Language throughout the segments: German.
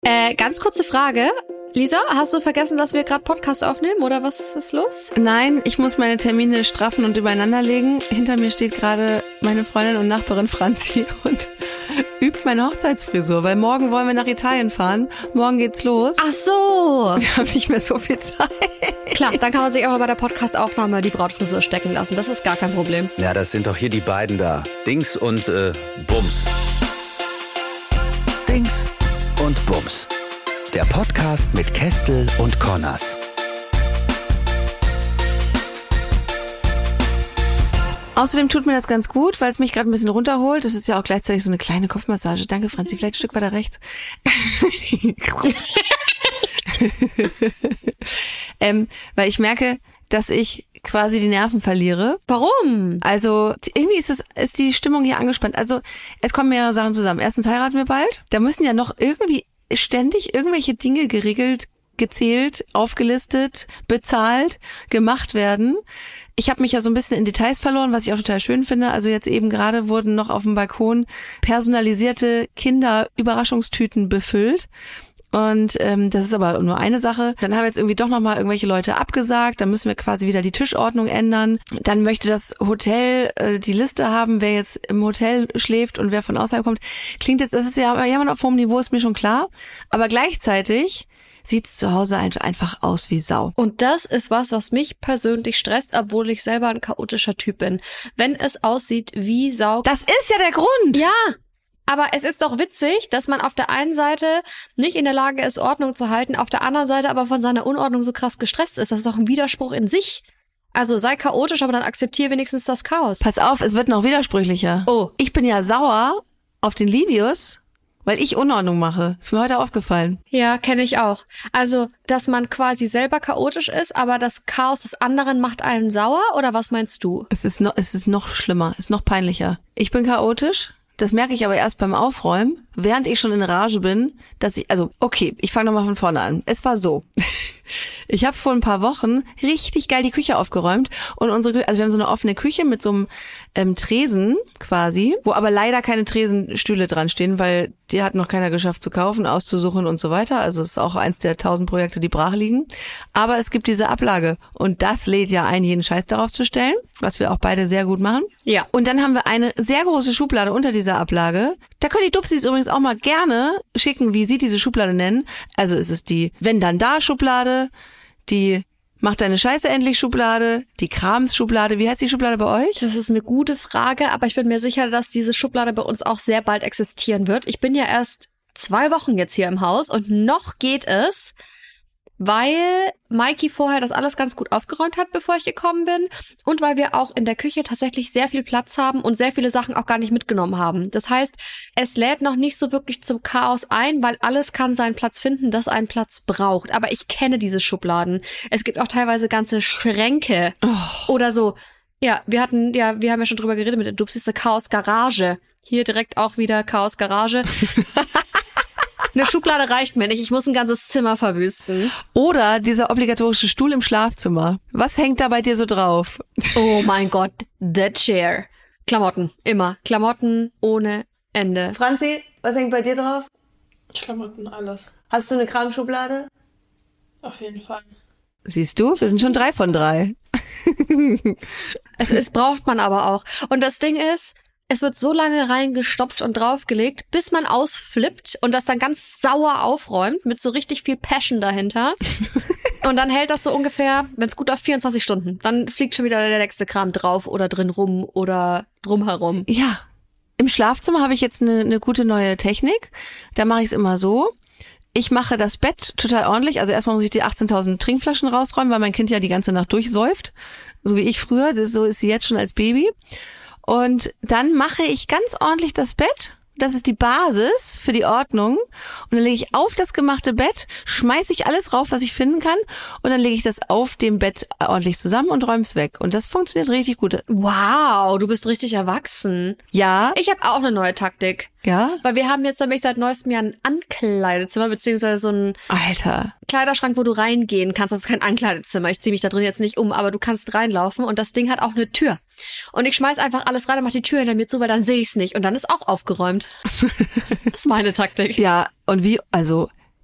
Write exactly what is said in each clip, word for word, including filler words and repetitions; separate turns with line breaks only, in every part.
Äh, ganz kurze Frage. Lisa, hast du vergessen, dass wir gerade Podcast aufnehmen oder was ist los?
Nein, ich muss meine Termine straffen und übereinander legen. Hinter mir steht gerade meine Freundin und Nachbarin Franzi und übt meine Hochzeitsfrisur, weil morgen wollen wir nach Italien fahren. Morgen geht's los.
Ach so.
Wir haben nicht mehr so viel Zeit.
Klar, dann kann man sich auch mal bei der Podcast-Aufnahme die Brautfrisur stecken lassen. Das ist gar kein Problem.
Ja, das sind doch hier die beiden da. Dings und äh, Bums. Dings und Bums. Der Podcast mit Kestel und Connors.
Außerdem tut mir das ganz gut, weil es mich gerade ein bisschen runterholt. Das ist ja auch gleichzeitig so eine kleine Kopfmassage. Danke, Franzi. Vielleicht ein Stück weiter rechts. ähm, weil ich merke, dass ich quasi die Nerven verliere.
Warum?
Also irgendwie ist es ist die Stimmung hier angespannt. Also es kommen mehrere Sachen zusammen. Erstens heiraten wir bald. Da müssen ja noch irgendwie ständig irgendwelche Dinge geregelt, gezählt, aufgelistet, bezahlt, gemacht werden. Ich habe mich ja so ein bisschen in Details verloren, was ich auch total schön finde. Also jetzt eben gerade wurden noch auf dem Balkon personalisierte Kinder-Überraschungstüten befüllt. Und ähm, das ist aber nur eine Sache. Dann haben jetzt irgendwie doch nochmal irgendwelche Leute abgesagt. Dann müssen wir quasi wieder die Tischordnung ändern. Dann möchte das Hotel äh, die Liste haben, wer jetzt im Hotel schläft und wer von außerhalb kommt. Klingt jetzt, das ist ja jammern auf hohem Niveau, ist mir schon klar. Aber gleichzeitig sieht's zu Hause einfach aus wie Sau.
Und das ist was, was mich persönlich stresst, obwohl ich selber ein chaotischer Typ bin. Wenn es aussieht wie Sau.
Das ist ja der Grund.
Ja. Aber es ist doch witzig, dass man auf der einen Seite nicht in der Lage ist, Ordnung zu halten, auf der anderen Seite aber von seiner Unordnung so krass gestresst ist. Das ist doch ein Widerspruch in sich. Also sei chaotisch, aber dann akzeptiere wenigstens das Chaos.
Pass auf, es wird noch widersprüchlicher.
Oh.
Ich bin ja sauer auf den Livius, weil ich Unordnung mache. Ist mir heute aufgefallen.
Ja, kenne ich auch. Also, dass man quasi selber chaotisch ist, aber das Chaos des anderen macht einen sauer, oder was meinst du?
Es ist noch, es ist noch schlimmer, es ist noch peinlicher. Ich bin chaotisch. Das merke ich aber erst beim Aufräumen, während ich schon in Rage bin, dass ich, also okay, ich fange nochmal von vorne an. Es war so, ich habe vor ein paar Wochen richtig geil die Küche aufgeräumt und unsere, also wir haben so eine offene Küche mit so einem ähm, Tresen quasi, wo aber leider keine Tresenstühle dran stehen, weil die hat noch keiner geschafft zu kaufen, auszusuchen und so weiter. Also es ist auch eins der tausend Projekte, die brach liegen. Aber es gibt diese Ablage und das lädt ja ein, jeden Scheiß darauf zu stellen, was wir auch beide sehr gut machen.
Ja.
Und dann haben wir eine sehr große Schublade unter dieser Ablage. Da können die Dupsis übrigens auch mal gerne schicken, wie sie diese Schublade nennen. Also es ist die Wenn-dann-da-Schublade, die Mach deine Scheiße endlich Schublade, die Krams-Schublade. Wie heißt die Schublade bei euch?
Das ist eine gute Frage, aber ich bin mir sicher, dass diese Schublade bei uns auch sehr bald existieren wird. Ich bin ja erst zwei Wochen jetzt hier im Haus und noch geht es, weil Maiki vorher das alles ganz gut aufgeräumt hat, bevor ich gekommen bin und weil wir auch in der Küche tatsächlich sehr viel Platz haben und sehr viele Sachen auch gar nicht mitgenommen haben. Das heißt, es lädt noch nicht so wirklich zum Chaos ein, weil alles kann seinen Platz finden, das einen Platz braucht. Aber ich kenne diese Schubladen. Es gibt auch teilweise ganze Schränke oh. oder so. Ja, wir hatten, ja, wir haben ja schon drüber geredet mit den Dupsis, eine Chaos Garage. Hier direkt auch wieder Chaos Garage. Eine Schublade reicht mir nicht, ich muss ein ganzes Zimmer verwüsten.
Oder dieser obligatorische Stuhl im Schlafzimmer. Was hängt da bei dir so drauf?
Oh mein Gott, the chair. Klamotten, immer. Klamotten ohne Ende.
Franzi, was hängt bei dir drauf?
Klamotten, alles.
Hast du eine Kramschublade?
Auf jeden Fall.
Siehst du, wir sind schon drei von drei.
Es ist, braucht man aber auch. Und das Ding ist, es wird so lange reingestopft und draufgelegt, bis man ausflippt und das dann ganz sauer aufräumt, mit so richtig viel Passion dahinter. Und dann hält das so ungefähr, wenn es gut auf vierundzwanzig Stunden. Dann fliegt schon wieder der nächste Kram drauf oder drin rum oder drumherum.
Ja, im Schlafzimmer habe ich jetzt eine, eine gute neue Technik. Da mache ich es immer so. Ich mache das Bett total ordentlich. Also erstmal muss ich die achtzehntausend Trinkflaschen rausräumen, weil mein Kind ja die ganze Nacht durchsäuft. So wie ich früher. Das, so ist sie jetzt schon als Baby. Und dann mache ich ganz ordentlich das Bett. Das ist die Basis für die Ordnung. Und dann lege ich auf das gemachte Bett, schmeiße ich alles rauf, was ich finden kann. Und dann lege ich das auf dem Bett ordentlich zusammen und räume es weg. Und das funktioniert richtig gut.
Wow, du bist richtig erwachsen.
Ja.
Ich habe auch eine neue Taktik.
Ja?
Weil wir haben jetzt nämlich seit neuestem Jahr ein Ankleidezimmer, beziehungsweise so ein
Alter.
Kleiderschrank, wo du reingehen kannst. Das ist kein Ankleidezimmer. Ich ziehe mich da drin jetzt nicht um, aber du kannst reinlaufen und das Ding hat auch eine Tür. Und ich schmeiß einfach alles rein und mach die Tür hinter mir zu, weil dann sehe ich es nicht. Und dann ist auch aufgeräumt. Das ist meine Taktik.
Ja, und wie, also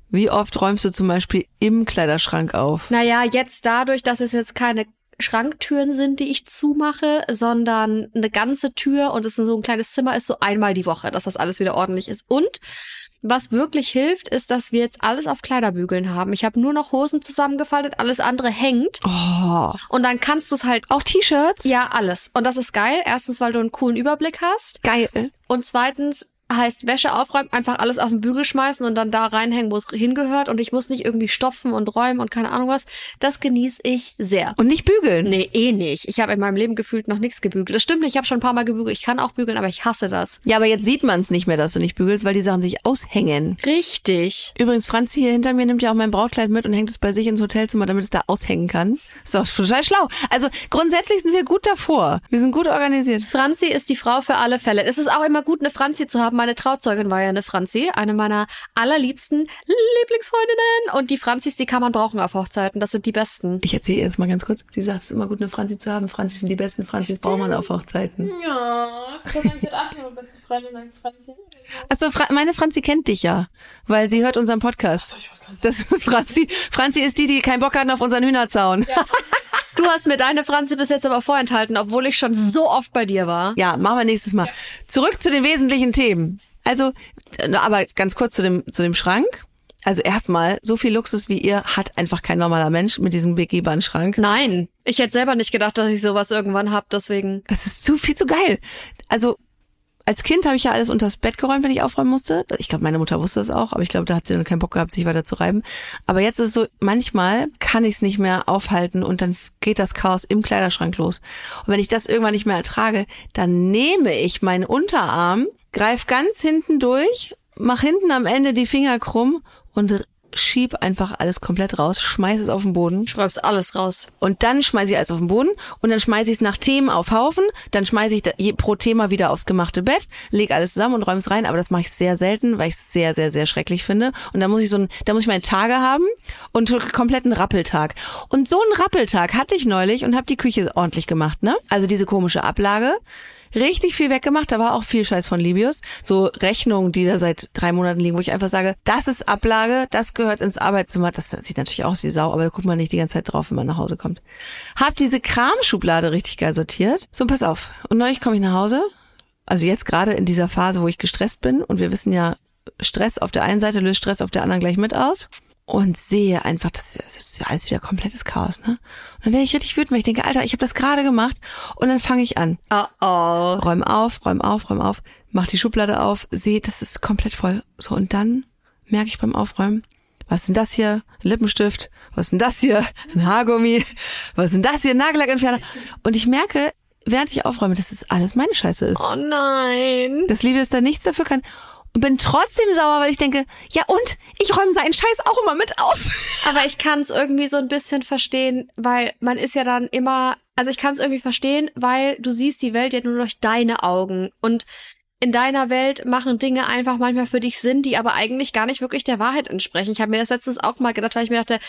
Wie oft räumst du zum Beispiel im Kleiderschrank auf?
Naja, jetzt dadurch, dass es jetzt keine Schranktüren sind, die ich zumache, sondern eine ganze Tür und es so ein kleines Zimmer ist, so einmal die Woche, dass das alles wieder ordentlich ist. Und was wirklich hilft, ist, dass wir jetzt alles auf Kleiderbügeln haben. Ich habe nur noch Hosen zusammengefaltet, alles andere hängt.
Oh.
Und dann kannst du es halt...
Auch T-Shirts?
Ja, alles. Und das ist geil. Erstens, weil du einen coolen Überblick hast.
Geil.
Und zweitens heißt Wäsche aufräumen, einfach alles auf den Bügel schmeißen und dann da reinhängen, wo es hingehört. Und ich muss nicht irgendwie stopfen und räumen und keine Ahnung was. Das genieße ich sehr.
Und nicht bügeln?
Nee, eh nicht. Ich habe in meinem Leben gefühlt noch nichts gebügelt. Das stimmt nicht, ich habe schon ein paar Mal gebügelt. Ich kann auch bügeln, aber ich hasse das.
Ja, aber jetzt sieht man es nicht mehr, dass du nicht bügelst, weil die Sachen sich aushängen.
Richtig.
Übrigens, Franzi hier hinter mir nimmt ja auch mein Brautkleid mit und hängt es bei sich ins Hotelzimmer, damit es da aushängen kann. Ist doch total schlau. Also grundsätzlich sind wir gut davor. Wir sind gut organisiert.
Franzi ist die Frau für alle Fälle. Es ist auch immer gut, eine Franzi zu haben. Meine Trauzeugin war ja eine Franzi, eine meiner allerliebsten Lieblingsfreundinnen. Und die Franzis, die kann man brauchen auf Hochzeiten. Das sind die besten.
Ich erzähle jetzt mal ganz kurz. Sie sagt, es ist immer gut, eine Franzi zu haben. Franzis sind die besten. Franzis braucht man auf Hochzeiten.
Ja, Franzi hat auch nur beste Freundin als Franzi.
Also Fra- meine Franzi kennt dich ja, weil sie hört unseren Podcast. Das ist Franzi. Franzi ist die, die keinen Bock hatten auf unseren Hühnerzaun. Ja.
Du hast mir deine Franzi bis jetzt aber vorenthalten, obwohl ich schon so oft bei dir war.
Ja, machen wir nächstes Mal. Ja. Zurück zu den wesentlichen Themen. Also, aber ganz kurz zu dem zu dem Schrank. Also erstmal, so viel Luxus wie ihr hat einfach kein normaler Mensch mit diesem begehbaren Schrank.
Nein, ich hätte selber nicht gedacht, dass ich sowas irgendwann hab, deswegen.
Das ist zu viel zu geil. Also als Kind habe ich ja alles unters Bett geräumt, wenn ich aufräumen musste. Ich glaube, meine Mutter wusste das auch, aber ich glaube, da hat sie dann keinen Bock gehabt, sich weiter zu reiben. Aber jetzt ist es so, manchmal kann ich es nicht mehr aufhalten und dann geht das Chaos im Kleiderschrank los. Und wenn ich das irgendwann nicht mehr ertrage, dann nehme ich meinen Unterarm, greif ganz hinten durch, mach hinten am Ende die Finger krumm und schieb einfach alles komplett raus, schmeiß es auf den Boden.
Schreib's alles raus.
Und dann schmeiße ich alles auf den Boden und dann schmeiße ich es nach Themen auf Haufen, dann schmeiße ich da, je, pro Thema wieder aufs gemachte Bett, lege alles zusammen und räume es rein, aber das mache ich sehr selten, weil ich es sehr, sehr, sehr schrecklich finde. Und da muss ich so ein, da muss ich meine Tage haben und so einen kompletten Rappeltag. Und so einen Rappeltag hatte ich neulich und habe die Küche ordentlich gemacht, ne? Also diese komische Ablage. Richtig viel weggemacht, da war auch viel Scheiß von Libius. So Rechnungen, die da seit drei Monaten liegen, wo ich einfach sage, das ist Ablage, das gehört ins Arbeitszimmer. Das sieht natürlich aus wie Sau, aber da guckt man nicht die ganze Zeit drauf, wenn man nach Hause kommt. Hab diese Kramschublade richtig geil sortiert. So, pass auf. Und neulich komme ich nach Hause. Also jetzt gerade in dieser Phase, wo ich gestresst bin. Und wir wissen ja, Stress auf der einen Seite löst Stress auf der anderen gleich mit aus. Und sehe einfach, das ist alles wieder komplettes Chaos, ne? Und dann werde ich richtig wütend, weil ich denke, Alter, ich habe das gerade gemacht. Und dann fange ich an.
Oh oh.
Räum auf, räum auf, räum auf, mach die Schublade auf, sehe, das ist komplett voll. So, und dann merke ich beim Aufräumen, was ist denn das hier? Ein Lippenstift. Was ist denn das hier? Ein Haargummi. Was ist denn das hier? Ein Nagellackentferner. Und ich merke, während ich aufräume, dass das alles meine Scheiße ist.
Oh nein.
Dass Liebes da nichts dafür kann. Und bin trotzdem sauer, weil ich denke, ja und? Ich räume seinen Scheiß auch immer mit auf.
Aber ich kann es irgendwie so ein bisschen verstehen, weil man ist ja dann immer, also ich kann es irgendwie verstehen, weil du siehst die Welt ja nur durch deine Augen und in deiner Welt machen Dinge einfach manchmal für dich Sinn, die aber eigentlich gar nicht wirklich der Wahrheit entsprechen. Ich habe mir das letztens auch mal gedacht, weil ich mir dachte,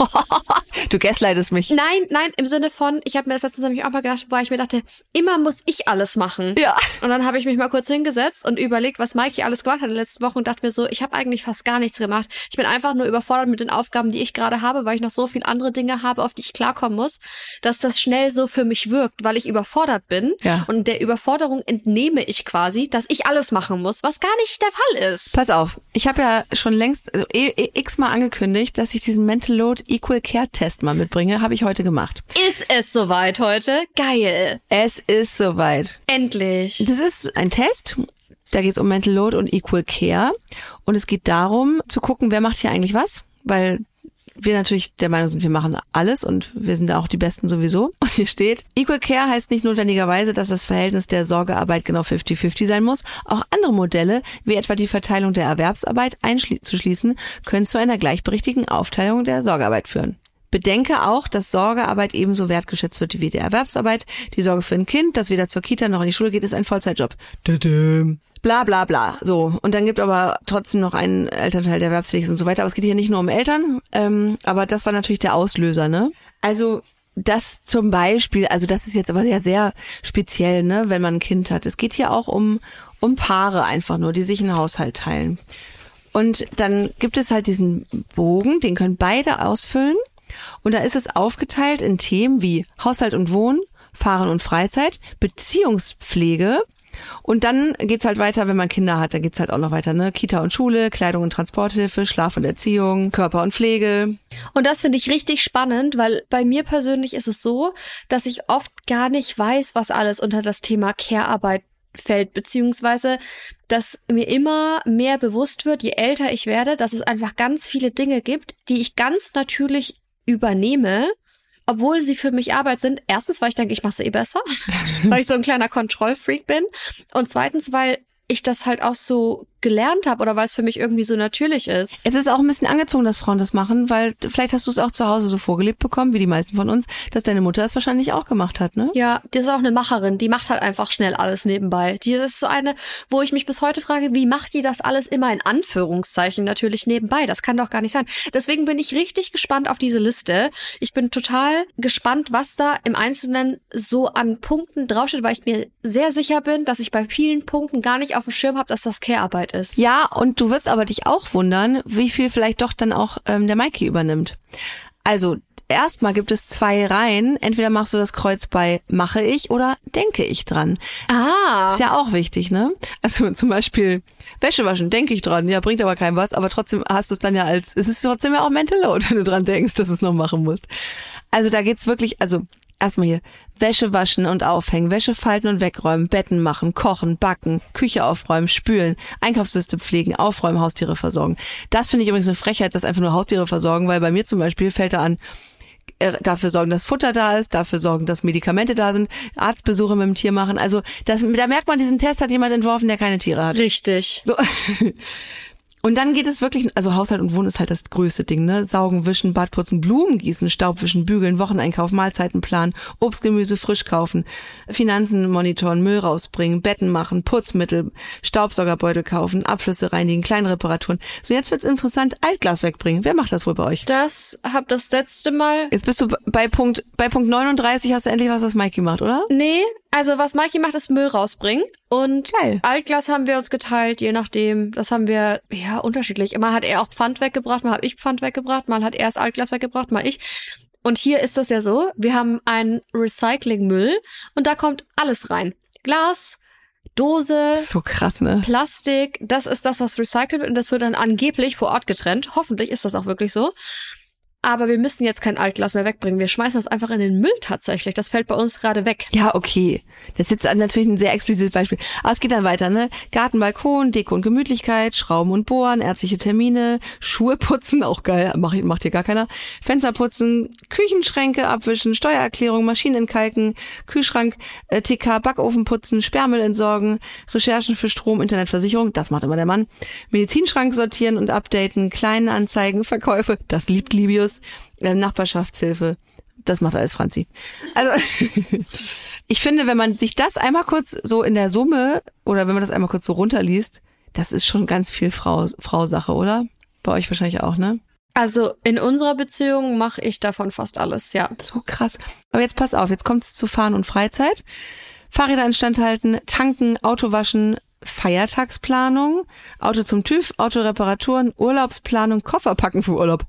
du gaslightest mich.
Nein, nein, im Sinne von, ich habe mir das letztens nämlich auch mal gedacht, weil ich mir dachte, immer muss ich alles machen.
Ja.
Und dann habe ich mich mal kurz hingesetzt und überlegt, was Mikey alles gemacht hat in den letzten Wochen und dachte mir so, ich habe eigentlich fast gar nichts gemacht. Ich bin einfach nur überfordert mit den Aufgaben, die ich gerade habe, weil ich noch so viele andere Dinge habe, auf die ich klarkommen muss, dass das schnell so für mich wirkt, weil ich überfordert bin.
Ja.
Und der Überforderung entnehme ich quasi, dass ich alles machen muss, was gar nicht der Fall ist.
Pass auf, ich habe ja schon längst also, x-mal angekündigt, dass ich diesen Mental Load Equal Care Test mal mitbringe. Habe ich heute gemacht.
Ist es soweit heute? Geil.
Es ist soweit.
Endlich.
Das ist ein Test. Da geht es um Mental Load und Equal Care. Und es geht darum, zu gucken, wer macht hier eigentlich was. Weil wir natürlich der Meinung sind, wir machen alles und wir sind da auch die Besten sowieso. Und hier steht, Equal Care heißt nicht notwendigerweise, dass das Verhältnis der Sorgearbeit genau fünfzig fünfzig sein muss. Auch andere Modelle, wie etwa die Verteilung der Erwerbsarbeit einzuschließen, können zu einer gleichberechtigten Aufteilung der Sorgearbeit führen. Bedenke auch, dass Sorgearbeit ebenso wertgeschätzt wird wie die Erwerbsarbeit. Die Sorge für ein Kind, das weder zur Kita noch in die Schule geht, ist ein Vollzeitjob. Bla bla bla. So, und dann gibt aber trotzdem noch einen Elternteil, der erwerbsfähig ist und so weiter. Aber es geht hier nicht nur um Eltern, ähm, aber das war natürlich der Auslöser, ne? Also das zum Beispiel, also das ist jetzt aber sehr, sehr speziell, ne, wenn man ein Kind hat. Es geht hier auch um um Paare einfach nur, die sich einen Haushalt teilen. Und dann gibt es halt diesen Bogen, den können beide ausfüllen. Und da ist es aufgeteilt in Themen wie Haushalt und Wohnen, Fahren und Freizeit, Beziehungspflege. Und dann geht's halt weiter, wenn man Kinder hat, dann geht's halt auch noch weiter, ne? Kita und Schule, Kleidung und Transporthilfe, Schlaf und Erziehung, Körper und Pflege.
Und das finde ich richtig spannend, weil bei mir persönlich ist es so, dass ich oft gar nicht weiß, was alles unter das Thema Care-Arbeit fällt, beziehungsweise dass mir immer mehr bewusst wird, je älter ich werde, dass es einfach ganz viele Dinge gibt, die ich ganz natürlich übernehme, obwohl sie für mich Arbeit sind. Erstens, weil ich denke, ich mache sie eh besser, weil ich so ein kleiner Kontrollfreak bin. Und zweitens, weil ich das halt auch so gelernt habe oder weil es für mich irgendwie so natürlich ist.
Es ist auch ein bisschen angezogen, dass Frauen das machen, weil vielleicht hast du es auch zu Hause so vorgelebt bekommen, wie die meisten von uns, dass deine Mutter es wahrscheinlich auch gemacht hat, ne?
Ja, die ist auch eine Macherin, die macht halt einfach schnell alles nebenbei. Die ist so eine, wo ich mich bis heute frage, wie macht die das alles immer in Anführungszeichen natürlich nebenbei? Das kann doch gar nicht sein. Deswegen bin ich richtig gespannt auf diese Liste. Ich bin total gespannt, was da im Einzelnen so an Punkten draufsteht, weil ich mir sehr sicher bin, dass ich bei vielen Punkten gar nicht auf dem Schirm habe, dass das Care-Arbeit ist.
Ja, und du wirst aber dich auch wundern, wie viel vielleicht doch dann auch ähm, der Maiki übernimmt. Also erstmal gibt es zwei Reihen. Entweder machst du das Kreuz bei mache ich oder denke ich dran.
Ah.
Ist ja auch wichtig, ne? Also zum Beispiel Wäsche waschen, denke ich dran. Ja, bringt aber keinem was, aber trotzdem hast du es dann ja als, es ist trotzdem ja auch Mental Load, wenn du dran denkst, dass du es noch machen musst. Also da geht's wirklich, also erstmal hier, Wäsche waschen und aufhängen, Wäsche falten und wegräumen, Betten machen, kochen, backen, Küche aufräumen, spülen, Einkaufsliste pflegen, aufräumen, Haustiere versorgen. Das finde ich übrigens eine Frechheit, dass einfach nur Haustiere versorgen, weil bei mir zum Beispiel fällt da an, äh, dafür sorgen, dass Futter da ist, dafür sorgen, dass Medikamente da sind, Arztbesuche mit dem Tier machen. Also das, da merkt man, diesen Test hat jemand entworfen, der keine Tiere hat.
Richtig.
So. Und dann geht es wirklich, also Haushalt und Wohnen ist halt das größte Ding, ne? Saugen, wischen, Bad putzen, Blumen gießen, Staubwischen, bügeln, Wocheneinkauf, Mahlzeiten planen, Obst, Gemüse frisch kaufen, Finanzen monitoren, Müll rausbringen, Betten machen, Putzmittel, Staubsaugerbeutel kaufen, Abflüsse reinigen, Kleinreparaturen. So, jetzt wird's interessant, Altglas wegbringen. Wer macht das wohl bei euch?
Das hab das letzte Mal...
Jetzt bist du bei Punkt, bei Punkt neununddreißig hast du endlich was, was Maiki macht, oder?
Nee, also was Maiki macht, ist Müll rausbringen. Und
Geil.
Altglas haben wir uns geteilt, je nachdem. Das haben wir, ja, unterschiedlich. Mal hat er auch Pfand weggebracht, mal habe ich Pfand weggebracht, mal hat er das Altglas weggebracht, mal ich. Und hier ist das ja so, wir haben einen Recyclingmüll und da kommt alles rein. Glas, Dose,
So krass, ne?
Plastik, das ist das, was recycelt wird und das wird dann angeblich vor Ort getrennt. Hoffentlich ist das auch wirklich so. Aber wir müssen jetzt kein Altglas mehr wegbringen. Wir schmeißen das einfach in den Müll tatsächlich. Das fällt bei uns gerade weg.
Ja, okay. Das ist jetzt natürlich ein sehr explizites Beispiel. Aber es geht dann weiter, ne? Garten, Balkon, Deko und Gemütlichkeit, Schrauben und Bohren, ärztliche Termine, Schuhe putzen, auch geil, macht, macht hier gar keiner. Fenster putzen, Küchenschränke abwischen, Steuererklärung, Maschinen entkalken, Kühlschrank, äh, T K, Backofen putzen, Sperrmüll entsorgen, Recherchen für Strom, Internetversicherung, das macht immer der Mann. Medizinschrank sortieren und updaten, Kleinanzeigen, Verkäufe, das liebt Libius. Nachbarschaftshilfe, das macht alles Franzi. Also ich finde, wenn man sich das einmal kurz so in der Summe oder wenn man das einmal kurz so runterliest, das ist schon ganz viel Frau, Frau-Sache, oder? Bei euch wahrscheinlich auch, ne?
Also in unserer Beziehung mache ich davon fast alles, ja.
So krass. Aber jetzt pass auf, jetzt kommt es zu Fahren und Freizeit. Fahrräder instand halten, tanken, Auto waschen, Feiertagsplanung, Auto zum TÜV, Autoreparaturen, Urlaubsplanung, Koffer packen für Urlaub.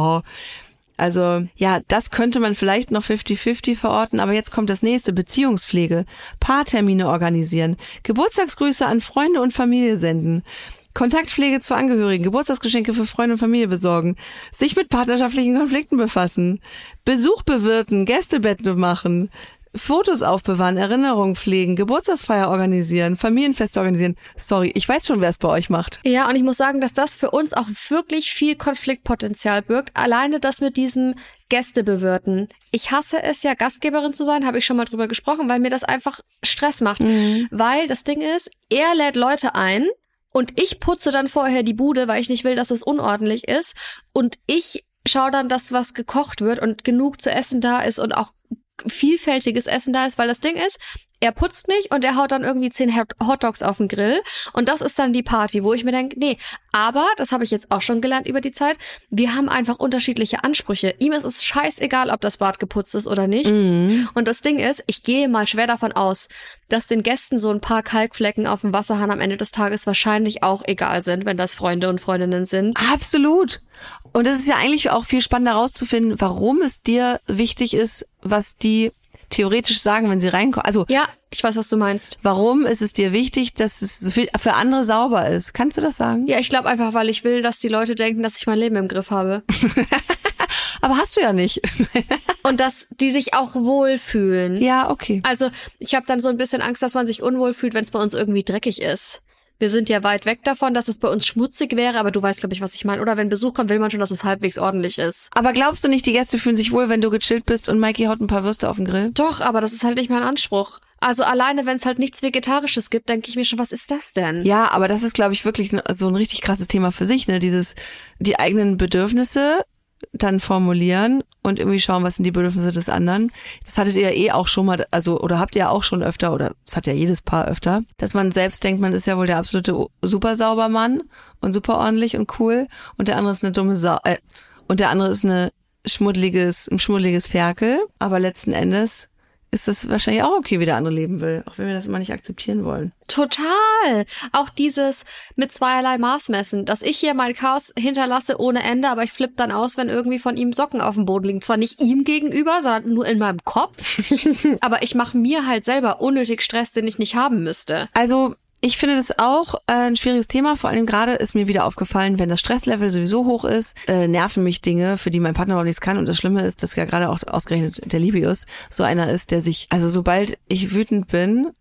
Also ja, das könnte man vielleicht noch fünfzig fünfzig verorten, aber jetzt kommt das nächste, Beziehungspflege, Paartermine organisieren, Geburtstagsgrüße an Freunde und Familie senden, Kontaktpflege zu Angehörigen, Geburtstagsgeschenke für Freunde und Familie besorgen, sich mit partnerschaftlichen Konflikten befassen, Besuch bewirten, Gästebette machen, Fotos aufbewahren, Erinnerungen pflegen, Geburtstagsfeier organisieren, Familienfeste organisieren. Sorry, ich weiß schon, wer es bei euch macht.
Ja, und ich muss sagen, dass das für uns auch wirklich viel Konfliktpotenzial birgt. Alleine das mit diesem Gästebewirten. Ich hasse es ja, Gastgeberin zu sein, habe ich schon mal drüber gesprochen, weil mir das einfach Stress macht. Mhm. Weil das Ding ist, er lädt Leute ein und ich putze dann vorher die Bude, weil ich nicht will, dass es unordentlich ist. Und ich schaue dann, dass was gekocht wird und genug zu essen da ist und auch vielfältiges Essen da ist, weil das Ding ist, er putzt nicht und er haut dann irgendwie zehn Hotdogs auf den Grill und das ist dann die Party, wo ich mir denke, nee, aber, das habe ich jetzt auch schon gelernt über die Zeit, wir haben einfach unterschiedliche Ansprüche. Ihm ist es scheißegal, ob das Bad geputzt ist oder nicht. Mhm. Und das Ding ist, ich gehe mal schwer davon aus, dass den Gästen so ein paar Kalkflecken auf dem Wasserhahn am Ende des Tages wahrscheinlich auch egal sind, wenn das Freunde und Freundinnen sind.
Absolut. Und es ist ja eigentlich auch viel spannender herauszufinden, warum es dir wichtig ist, was die theoretisch sagen, wenn sie reinkommen. Also
ja, ich weiß, was du meinst.
Warum ist es dir wichtig, dass es so viel für andere sauber ist? Kannst du das sagen?
Ja, ich glaube einfach, weil ich will, dass die Leute denken, dass ich mein Leben im Griff habe.
Aber hast du ja nicht.
Und dass die sich auch wohlfühlen.
Ja, okay.
Also ich habe dann so ein bisschen Angst, dass man sich unwohl fühlt, wenn es bei uns irgendwie dreckig ist. Wir sind ja weit weg davon, dass es bei uns schmutzig wäre, aber du weißt, glaube ich, was ich meine. Oder wenn Besuch kommt, will man schon, dass es halbwegs ordentlich ist.
Aber glaubst du nicht, die Gäste fühlen sich wohl, wenn du gechillt bist und Mikey haut ein paar Würste auf den Grill?
Doch, aber das ist halt nicht mein Anspruch. Also alleine, wenn es halt nichts Vegetarisches gibt, denke ich mir schon, was ist das denn?
Ja, aber das ist, glaube ich, wirklich so ein richtig krasses Thema für sich, ne? Dieses, die eigenen Bedürfnisse dann formulieren und irgendwie schauen, was sind die Bedürfnisse des anderen. Das hattet ihr ja eh auch schon mal, also oder habt ihr ja auch schon öfter, oder das hat ja jedes Paar öfter, dass man selbst denkt, man ist ja wohl der absolute super sauber Mann und super ordentlich und cool und der andere ist eine dumme Sau, äh, und der andere ist eine schmuddeliges, ein schmuddeliges Ferkel, aber letzten Endes ist es wahrscheinlich auch okay, wie der andere leben will, auch wenn wir das immer nicht akzeptieren wollen.
Total. Auch dieses mit zweierlei Maß messen, dass ich hier mein Chaos hinterlasse ohne Ende, aber ich flippe dann aus, wenn irgendwie von ihm Socken auf dem Boden liegen. Zwar nicht ihm gegenüber, sondern nur in meinem Kopf, aber ich mache mir halt selber unnötig Stress, den ich nicht haben müsste.
Also ich finde das auch äh, ein schwieriges Thema. Vor allem gerade ist mir wieder aufgefallen, wenn das Stresslevel sowieso hoch ist, äh, nerven mich Dinge, für die mein Partner auch nichts kann. Und das Schlimme ist, dass ja gerade auch ausgerechnet der Libius so einer ist, der sich, also sobald ich wütend bin,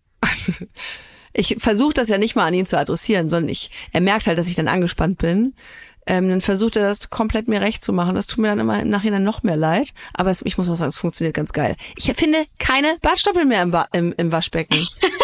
ich versuche das ja nicht mal an ihn zu adressieren, sondern ich, er merkt halt, dass ich dann angespannt bin. Ähm, dann versucht er das komplett mir recht zu machen. Das tut mir dann immer im Nachhinein noch mehr leid. Aber es, ich muss auch sagen, es funktioniert ganz geil. Ich finde keine Bartstoppeln mehr im, ba- im, im Waschbecken.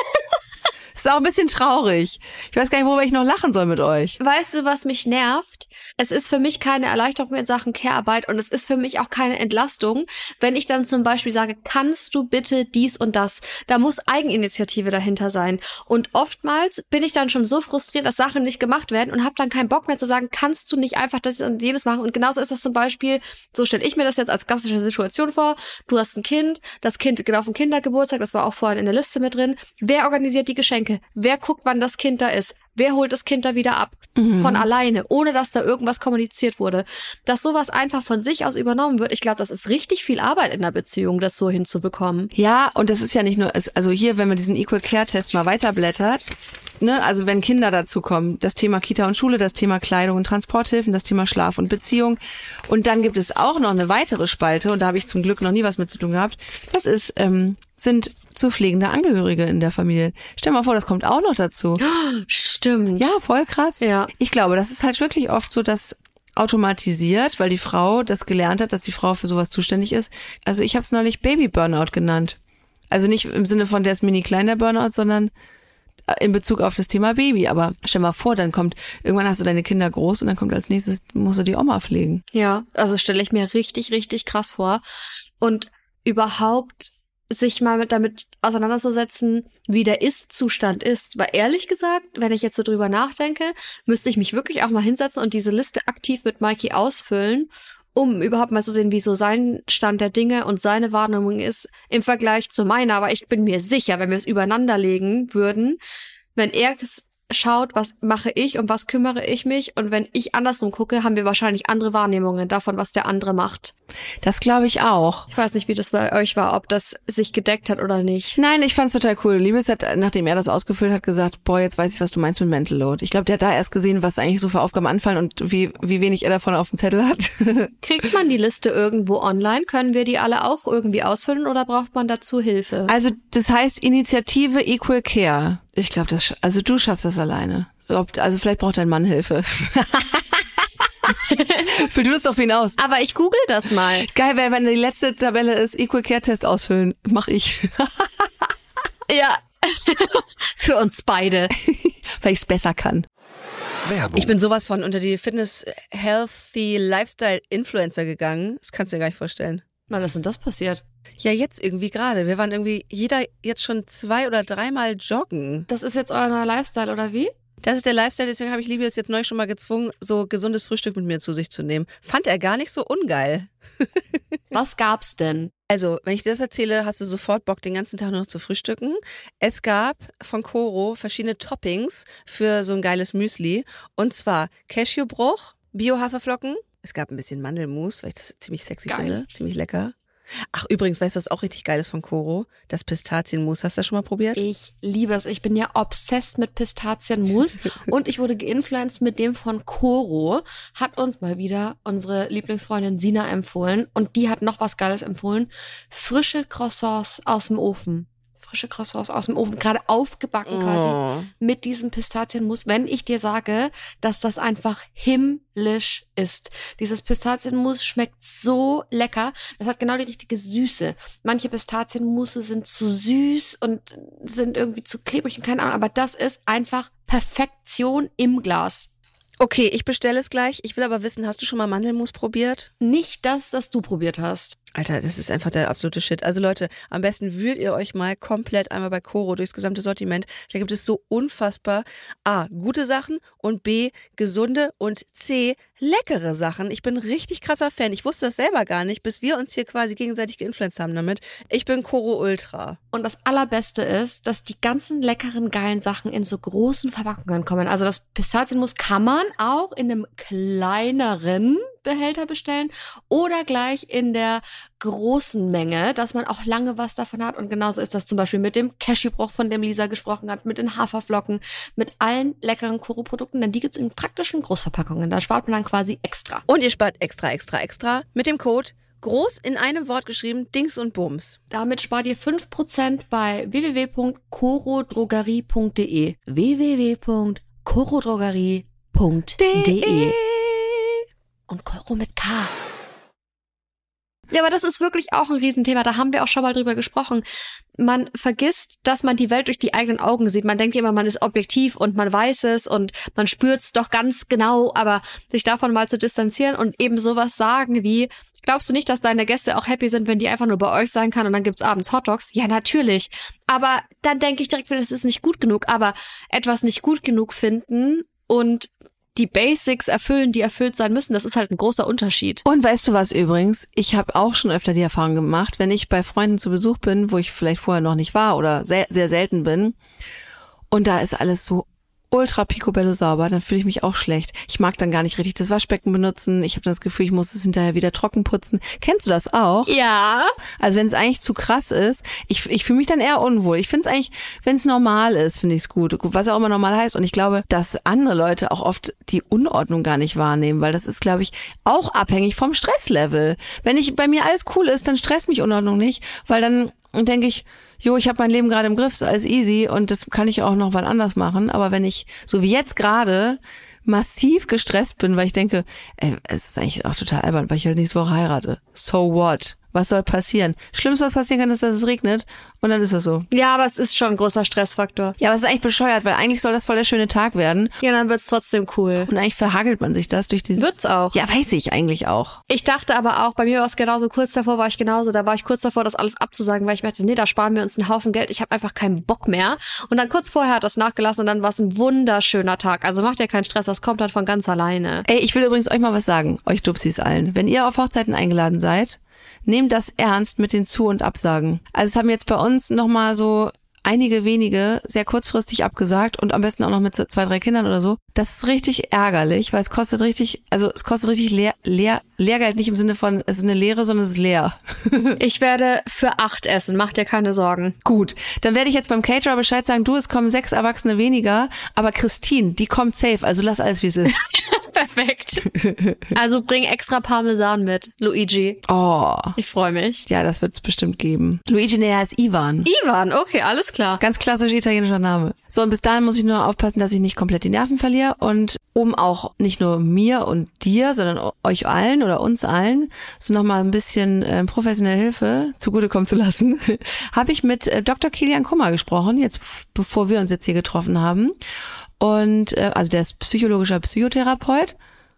Das ist auch ein bisschen traurig. Ich weiß gar nicht, worüber ich noch lachen soll mit euch.
Weißt du, was mich nervt? Es ist für mich keine Erleichterung in Sachen Care-Arbeit und es ist für mich auch keine Entlastung, wenn ich dann zum Beispiel sage, kannst du bitte dies und das? Da muss Eigeninitiative dahinter sein. Und oftmals bin ich dann schon so frustriert, dass Sachen nicht gemacht werden und habe dann keinen Bock mehr zu sagen, kannst du nicht einfach das und jenes machen? Und genauso ist das zum Beispiel, so stelle ich mir das jetzt als klassische Situation vor, du hast ein Kind, das Kind geht auf den Kindergeburtstag, das war auch vorhin in der Liste mit drin. Wer organisiert die Geschenke? Wer guckt, wann das Kind da ist? Wer holt das Kind da wieder ab? Mhm. Von alleine, ohne dass da irgendwas kommuniziert wurde. Dass sowas einfach von sich aus übernommen wird, ich glaube, das ist richtig viel Arbeit in der Beziehung, das so hinzubekommen.
Ja, und das ist ja nicht nur, also hier, wenn man diesen Equal Care Test mal weiterblättert, ne, also wenn Kinder dazu kommen, das Thema Kita und Schule, das Thema Kleidung und Transporthilfen, das Thema Schlaf und Beziehung. Und dann gibt es auch noch eine weitere Spalte, und da habe ich zum Glück noch nie was mit zu tun gehabt. Das ist, ähm, sind zu pflegende Angehörige in der Familie. Stell mal vor, das kommt auch noch dazu.
Stimmt.
Ja, voll krass.
Ja.
Ich glaube, das ist halt wirklich oft so, dass automatisiert, weil die Frau das gelernt hat, dass die Frau für sowas zuständig ist. Also ich habe es neulich Baby-Burnout genannt. Also nicht im Sinne von, der ist mini klein, der Burnout, sondern in Bezug auf das Thema Baby. Aber stell mal vor, dann kommt, irgendwann hast du deine Kinder groß und dann kommt als nächstes, musst du die Oma pflegen.
Ja, also stelle ich mir richtig, richtig krass vor. Und überhaupt sich mal mit damit auseinanderzusetzen, wie der Ist-Zustand ist. Weil ehrlich gesagt, wenn ich jetzt so drüber nachdenke, müsste ich mich wirklich auch mal hinsetzen und diese Liste aktiv mit Mikey ausfüllen, um überhaupt mal zu sehen, wie so sein Stand der Dinge und seine Wahrnehmung ist im Vergleich zu meiner. Aber ich bin mir sicher, wenn wir es übereinander legen würden, wenn er schaut, was mache ich und was kümmere ich mich, und wenn ich andersrum gucke, haben wir wahrscheinlich andere Wahrnehmungen davon, was der andere macht.
Das glaube ich auch.
Ich weiß nicht, wie das bei euch war, ob das sich gedeckt hat oder nicht.
Nein, ich fand's total cool. Liebes hat, nachdem er das ausgefüllt hat, gesagt, boah, jetzt weiß ich, was du meinst mit Mental Load. Ich glaube, der hat da erst gesehen, was eigentlich so für Aufgaben anfallen und wie wie wenig er davon auf dem Zettel hat.
Kriegt man die Liste irgendwo online? Können wir die alle auch irgendwie ausfüllen oder braucht man dazu Hilfe?
Also das heißt Initiative Equal Care. Ich glaube, das, also du schaffst das alleine. Also vielleicht braucht dein Mann Hilfe. Füll du das doch hinaus.
Aber ich google das mal.
Geil wäre, wenn die letzte Tabelle ist, Equal Care Test ausfüllen. Mach ich.
Ja. Für uns beide.
Weil ich es besser kann.
Werbung.
Ich bin sowas von unter die Fitness-Healthy-Lifestyle-Influencer gegangen. Das kannst du dir gar nicht vorstellen.
Wann ist denn das passiert?
Ja, jetzt irgendwie gerade. Wir waren irgendwie jeder jetzt schon zwei oder dreimal joggen.
Das ist jetzt euer neuer Lifestyle, oder wie?
Das ist der Lifestyle, deswegen habe ich Livius jetzt neu schon mal gezwungen, so gesundes Frühstück mit mir zu sich zu nehmen. Fand er gar nicht so ungeil.
Was gab's denn?
Also, wenn ich dir das erzähle, hast du sofort Bock, den ganzen Tag nur noch zu frühstücken. Es gab von Koro verschiedene Toppings für so ein geiles Müsli. Und zwar Cashewbruch, Bio-Haferflocken. Es gab ein bisschen Mandelmus, weil ich das ziemlich sexy
Geil.
finde. Ziemlich lecker. Ach, übrigens, weißt du, was auch richtig geil ist von Koro? Das Pistazienmus. Hast du das schon mal probiert?
Ich liebe es. Ich bin ja obsessed mit Pistazienmus und ich wurde geinfluenced mit dem von Koro. Hat uns mal wieder unsere Lieblingsfreundin Sina empfohlen und die hat noch was Geiles empfohlen. Frische Croissants aus dem Ofen. Frische Croissants aus dem Ofen, gerade aufgebacken quasi
Oh.
mit diesem Pistazienmus. Wenn ich dir sage, dass das einfach himmlisch ist. Dieses Pistazienmus schmeckt so lecker. Das hat genau die richtige Süße. Manche Pistazienmusse sind zu süß und sind irgendwie zu klebrig und keine Ahnung, aber das ist einfach Perfektion im Glas.
Okay, ich bestelle es gleich. Ich will aber wissen, hast du schon mal Mandelmus probiert?
Nicht das, das du probiert hast.
Alter, das ist einfach der absolute Shit. Also Leute, am besten wühlt ihr euch mal komplett einmal bei Koro durchs gesamte Sortiment. Da gibt es so unfassbar A, gute Sachen und B, gesunde und C, leckere Sachen. Ich bin richtig krasser Fan. Ich wusste das selber gar nicht, bis wir uns hier quasi gegenseitig geinfluenced haben damit. Ich bin Koro Ultra.
Und das Allerbeste ist, dass die ganzen leckeren, geilen Sachen in so großen Verpackungen kommen. Also das Pistazienmus kann man auch in einem kleineren Behälter bestellen oder gleich in der großen Menge, dass man auch lange was davon hat. Und genauso ist das zum Beispiel mit dem Cashewbruch, von dem Lisa gesprochen hat, mit den Haferflocken, mit allen leckeren Koro-Produkten, denn die gibt's in praktischen Großverpackungen. Da spart man dann quasi extra.
Und ihr spart extra, extra, extra mit dem Code groß in einem Wort geschrieben, Dings und Bums.
Damit spart ihr fünf Prozent bei w w w punkt korodrogerie punkt d e. w w w punkt korodrogerie punkt d e. Und Koro mit K. Ja, aber das ist wirklich auch ein Riesenthema. Da haben wir auch schon mal drüber gesprochen. Man vergisst, dass man die Welt durch die eigenen Augen sieht. Man denkt immer, man ist objektiv und man weiß es und man spürt es doch ganz genau. Aber sich davon mal zu distanzieren und eben sowas sagen wie, glaubst du nicht, dass deine Gäste auch happy sind, wenn die einfach nur bei euch sein kann und dann gibt's abends Hotdogs? Ja, natürlich. Aber dann denke ich direkt wieder, das ist nicht gut genug. Aber etwas nicht gut genug finden und die Basics erfüllen, die erfüllt sein müssen, das ist halt ein großer Unterschied.
Und weißt du was übrigens? Ich habe auch schon öfter die Erfahrung gemacht, wenn ich bei Freunden zu Besuch bin, wo ich vielleicht vorher noch nicht war oder sehr, sehr selten bin und da ist alles so ultra picobello sauber, dann fühle ich mich auch schlecht. Ich mag dann gar nicht richtig das Waschbecken benutzen. Ich habe das Gefühl, ich muss es hinterher wieder trocken putzen. Kennst du das auch?
Ja.
Also wenn es eigentlich zu krass ist, ich, ich fühle mich dann eher unwohl. Ich finde es eigentlich, wenn es normal ist, finde ich es gut. Was auch immer normal heißt. Und ich glaube, dass andere Leute auch oft die Unordnung gar nicht wahrnehmen, weil das ist, glaube ich, auch abhängig vom Stresslevel. Wenn ich bei mir alles cool ist, dann stresst mich Unordnung nicht, weil dann denke ich, jo, ich habe mein Leben gerade im Griff, ist alles easy und das kann ich auch noch wann anders machen. Aber wenn ich, so wie jetzt gerade, massiv gestresst bin, weil ich denke, ey, es ist eigentlich auch total albern, weil ich halt nächste Woche heirate. So what? Was soll passieren? Schlimmste, was passieren kann, ist, dass es regnet und dann ist es so.
Ja, aber es ist schon ein großer Stressfaktor.
Ja, aber es ist eigentlich bescheuert, weil eigentlich soll das voll der schöne Tag werden.
Ja, dann wird's trotzdem cool.
Und eigentlich verhagelt man sich das durch die...
Wird's auch.
Ja, weiß ich eigentlich auch.
Ich dachte aber auch, bei mir war es genauso, kurz davor war ich genauso, da war ich kurz davor, das alles abzusagen, weil ich dachte, nee, da sparen wir uns einen Haufen Geld, ich habe einfach keinen Bock mehr. Und dann kurz vorher hat das nachgelassen und dann war es ein wunderschöner Tag. Also macht ja keinen Stress, das kommt dann von ganz alleine.
Ey, ich will übrigens euch mal was sagen, euch Dupsis allen. Wenn ihr auf Hochzeiten eingeladen seid, nehmt das ernst mit den Zu- und Absagen. Also es haben jetzt bei uns nochmal so einige wenige sehr kurzfristig abgesagt und am besten auch noch mit zwei, drei Kindern oder so. Das ist richtig ärgerlich, weil es kostet richtig, also es kostet richtig Lehr, Lehr, Lehrgeld, nicht im Sinne von, es ist eine Lehre, sondern es ist leer.
Ich werde für acht essen, mach dir keine Sorgen.
Gut, dann werde ich jetzt beim Caterer Bescheid sagen, du, es kommen sechs Erwachsene weniger, aber Christine, die kommt safe, also lass alles wie es ist.
Perfekt. Also bring extra Parmesan mit, Luigi.
Oh.
Ich freue mich.
Ja, das wird es bestimmt geben. Luigi, nee, er ist Ivan.
Ivan, okay, alles klar.
Ganz klassisch italienischer Name. So, und bis dahin muss ich nur aufpassen, dass ich nicht komplett die Nerven verliere und um auch nicht nur mir und dir, sondern euch allen oder uns allen so nochmal ein bisschen äh, professionelle Hilfe zugutekommen zu lassen, habe ich mit äh, Doktor Kilian Kummer gesprochen, jetzt bevor wir uns jetzt hier getroffen haben. Und äh, also der ist psychologischer Psychotherapeut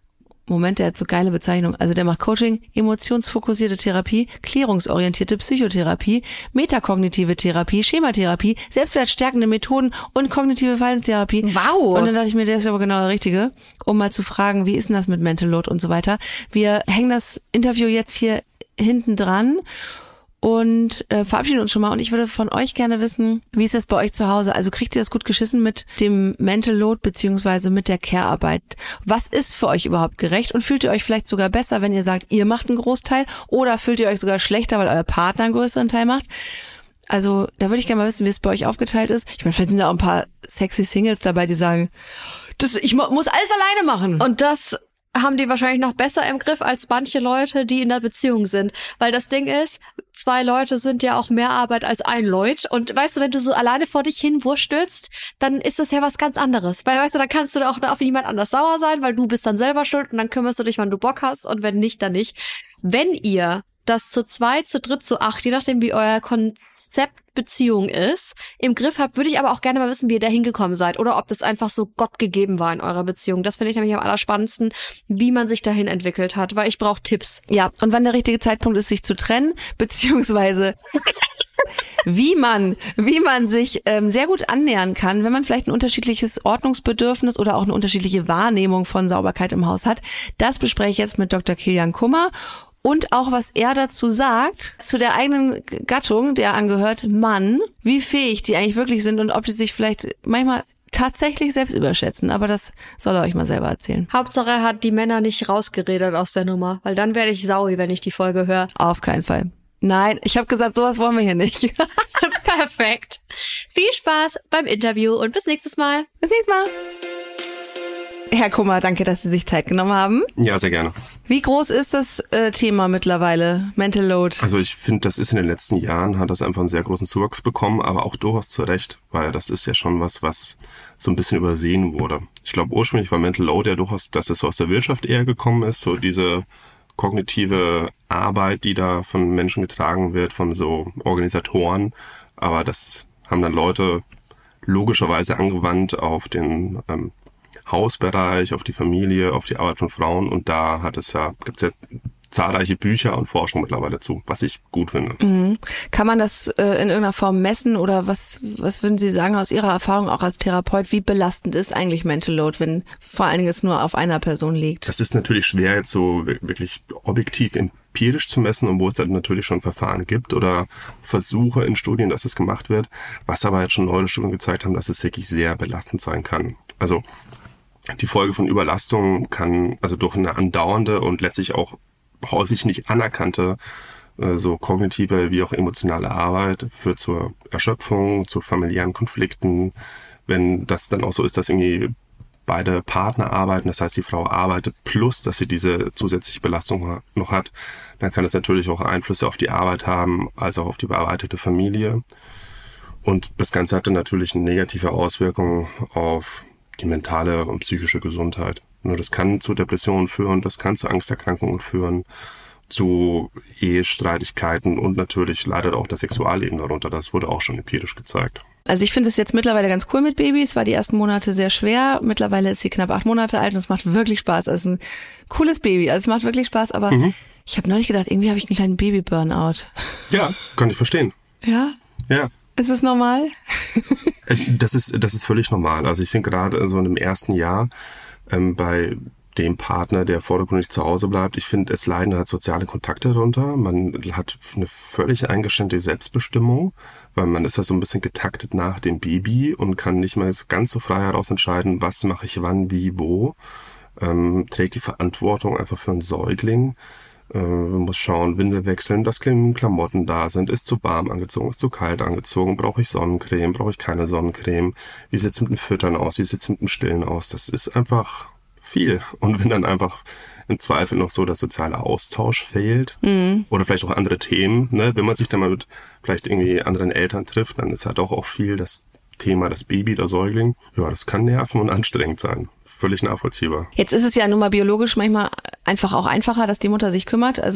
Moment, der hat so geile Bezeichnung. Also der macht Coaching, emotionsfokussierte Therapie, klärungsorientierte Psychotherapie, metakognitive Therapie, Schematherapie, selbstwertstärkende Methoden und kognitive Verhaltenstherapie.
Wow.
Und dann dachte ich mir, der ist aber genau der Richtige, um mal zu fragen, wie ist denn das mit Mental Load und so weiter. Wir hängen das Interview jetzt hier hinten dran und äh, verabschieden uns schon mal. Und ich würde von euch gerne wissen, wie ist das bei euch zu Hause? Also kriegt ihr das gut geschissen mit dem Mental Load beziehungsweise mit der Care-Arbeit? Was ist für euch überhaupt gerecht? Und fühlt ihr euch vielleicht sogar besser, wenn ihr sagt, ihr macht einen Großteil? Oder fühlt ihr euch sogar schlechter, weil euer Partner einen größeren Teil macht? Also da würde ich gerne mal wissen, wie es bei euch aufgeteilt ist. Ich meine, vielleicht sind da auch ein paar sexy Singles dabei, die sagen, das, ich mu- muss alles alleine machen.
Und das haben die wahrscheinlich noch besser im Griff als manche Leute, die in der Beziehung sind. Weil das Ding ist, zwei Leute sind ja auch mehr Arbeit als ein Leut. Und weißt du, wenn du so alleine vor dich hin wurstelst, dann ist das ja was ganz anderes. Weil, weißt du, dann kannst du auch auf jemand anders sauer sein, weil du bist dann selber schuld und dann kümmerst du dich, wann du Bock hast und wenn nicht, dann nicht. Wenn ihr das zu zwei, zu dritt, zu acht, je nachdem wie euer Konzept Beziehung ist, im Griff habt, würde ich aber auch gerne mal wissen, wie ihr da hingekommen seid oder ob das einfach so Gott gegeben war in eurer Beziehung. Das finde ich nämlich am allerspannendsten, wie man sich dahin entwickelt hat, weil ich brauche Tipps.
Ja, und wann der richtige Zeitpunkt ist, sich zu trennen, beziehungsweise wie man, wie man sich ähm, sehr gut annähern kann, wenn man vielleicht ein unterschiedliches Ordnungsbedürfnis oder auch eine unterschiedliche Wahrnehmung von Sauberkeit im Haus hat. Das bespreche ich jetzt mit Doktor Kilian Kummer. Und auch, was er dazu sagt, zu der eigenen Gattung, der angehört, Mann, wie fähig die eigentlich wirklich sind und ob die sich vielleicht manchmal tatsächlich selbst überschätzen. Aber das soll er euch mal selber erzählen.
Hauptsache er hat die Männer nicht rausgeredet aus der Nummer, weil dann werde ich saui, wenn ich die Folge höre.
Auf keinen Fall. Nein, ich habe gesagt, sowas wollen wir hier nicht.
Perfekt. Viel Spaß beim Interview und bis nächstes Mal.
Bis nächstes Mal. Herr Kummer, danke, dass Sie sich Zeit genommen haben.
Ja, sehr gerne.
Wie groß ist das äh, Thema mittlerweile, Mental Load?
Also ich finde, das ist in den letzten Jahren, hat das einfach einen sehr großen Zuwachs bekommen, aber auch durchaus zu Recht, weil das ist ja schon was, was so ein bisschen übersehen wurde. Ich glaube, ursprünglich war Mental Load ja durchaus, dass es so aus der Wirtschaft eher gekommen ist, so diese kognitive Arbeit, die da von Menschen getragen wird, von so Organisatoren, aber das haben dann Leute logischerweise angewandt auf den ähm, Hausbereich, auf die Familie, auf die Arbeit von Frauen und da hat es ja, gibt's ja zahlreiche Bücher und Forschung mittlerweile zu, was ich gut finde.
Mhm. Kann man das äh, in irgendeiner Form messen oder was was würden Sie sagen aus Ihrer Erfahrung auch als Therapeut, wie belastend ist eigentlich Mental Load, wenn vor allen Dingen es nur auf einer Person liegt?
Das ist natürlich schwer jetzt so wirklich objektiv empirisch zu messen, obwohl es dann natürlich schon Verfahren gibt oder Versuche in Studien, dass es gemacht wird, was aber jetzt schon neue Studien gezeigt haben, dass es wirklich sehr belastend sein kann. Also die Folge von Überlastung kann also durch eine andauernde und letztlich auch häufig nicht anerkannte äh, so kognitive wie auch emotionale Arbeit führt zur Erschöpfung, zu familiären Konflikten. Wenn das dann auch so ist, dass irgendwie beide Partner arbeiten, das heißt die Frau arbeitet plus, dass sie diese zusätzliche Belastung noch hat, dann kann es natürlich auch Einflüsse auf die Arbeit haben, als auch auf die bearbeitete Familie. Und das Ganze hat dann natürlich eine negative Auswirkung auf die mentale und psychische Gesundheit. Nur das kann zu Depressionen führen, das kann zu Angsterkrankungen führen, zu Ehestreitigkeiten und natürlich leidet auch das Sexualleben darunter. Das wurde auch schon empirisch gezeigt.
Also ich finde es jetzt mittlerweile ganz cool mit Baby. Es war die ersten Monate sehr schwer. Mittlerweile ist sie knapp acht Monate alt und es macht wirklich Spaß. Also ein cooles Baby. Also es macht wirklich Spaß, aber mhm. ich habe neulich gedacht, irgendwie habe ich einen kleinen Baby-Burnout.
Ja, kann ich verstehen.
Ja?
Ja.
Ist es normal?
Das ist, das ist völlig normal. Also ich finde gerade so in dem ersten Jahr ähm, bei dem Partner, der vordergründig zu Hause bleibt, ich finde, es leiden halt soziale Kontakte darunter. Man hat eine völlig eingeschränkte Selbstbestimmung, weil man ist ja so ein bisschen getaktet nach dem Baby und kann nicht mehr ganz so frei heraus entscheiden, was mache ich wann, wie, wo. Ähm, trägt die Verantwortung einfach für einen Säugling. Äh, man muss schauen, Windel wechseln, dass genügend Klamotten da sind, ist zu warm angezogen, ist zu kalt angezogen, brauche ich Sonnencreme, brauche ich keine Sonnencreme, wie sieht's mit dem Füttern aus, wie sieht's mit dem Stillen aus, das ist einfach viel. Und wenn dann einfach im Zweifel noch so der soziale Austausch fehlt mhm. oder vielleicht auch andere Themen, ne, wenn man sich dann mal mit vielleicht irgendwie anderen Eltern trifft, dann ist halt auch, auch viel das Thema, das Baby, der Säugling, ja, das kann nerven und anstrengend sein. Völlig nachvollziehbar.
Jetzt ist es ja nun mal biologisch manchmal einfach auch einfacher, dass die Mutter sich kümmert. Also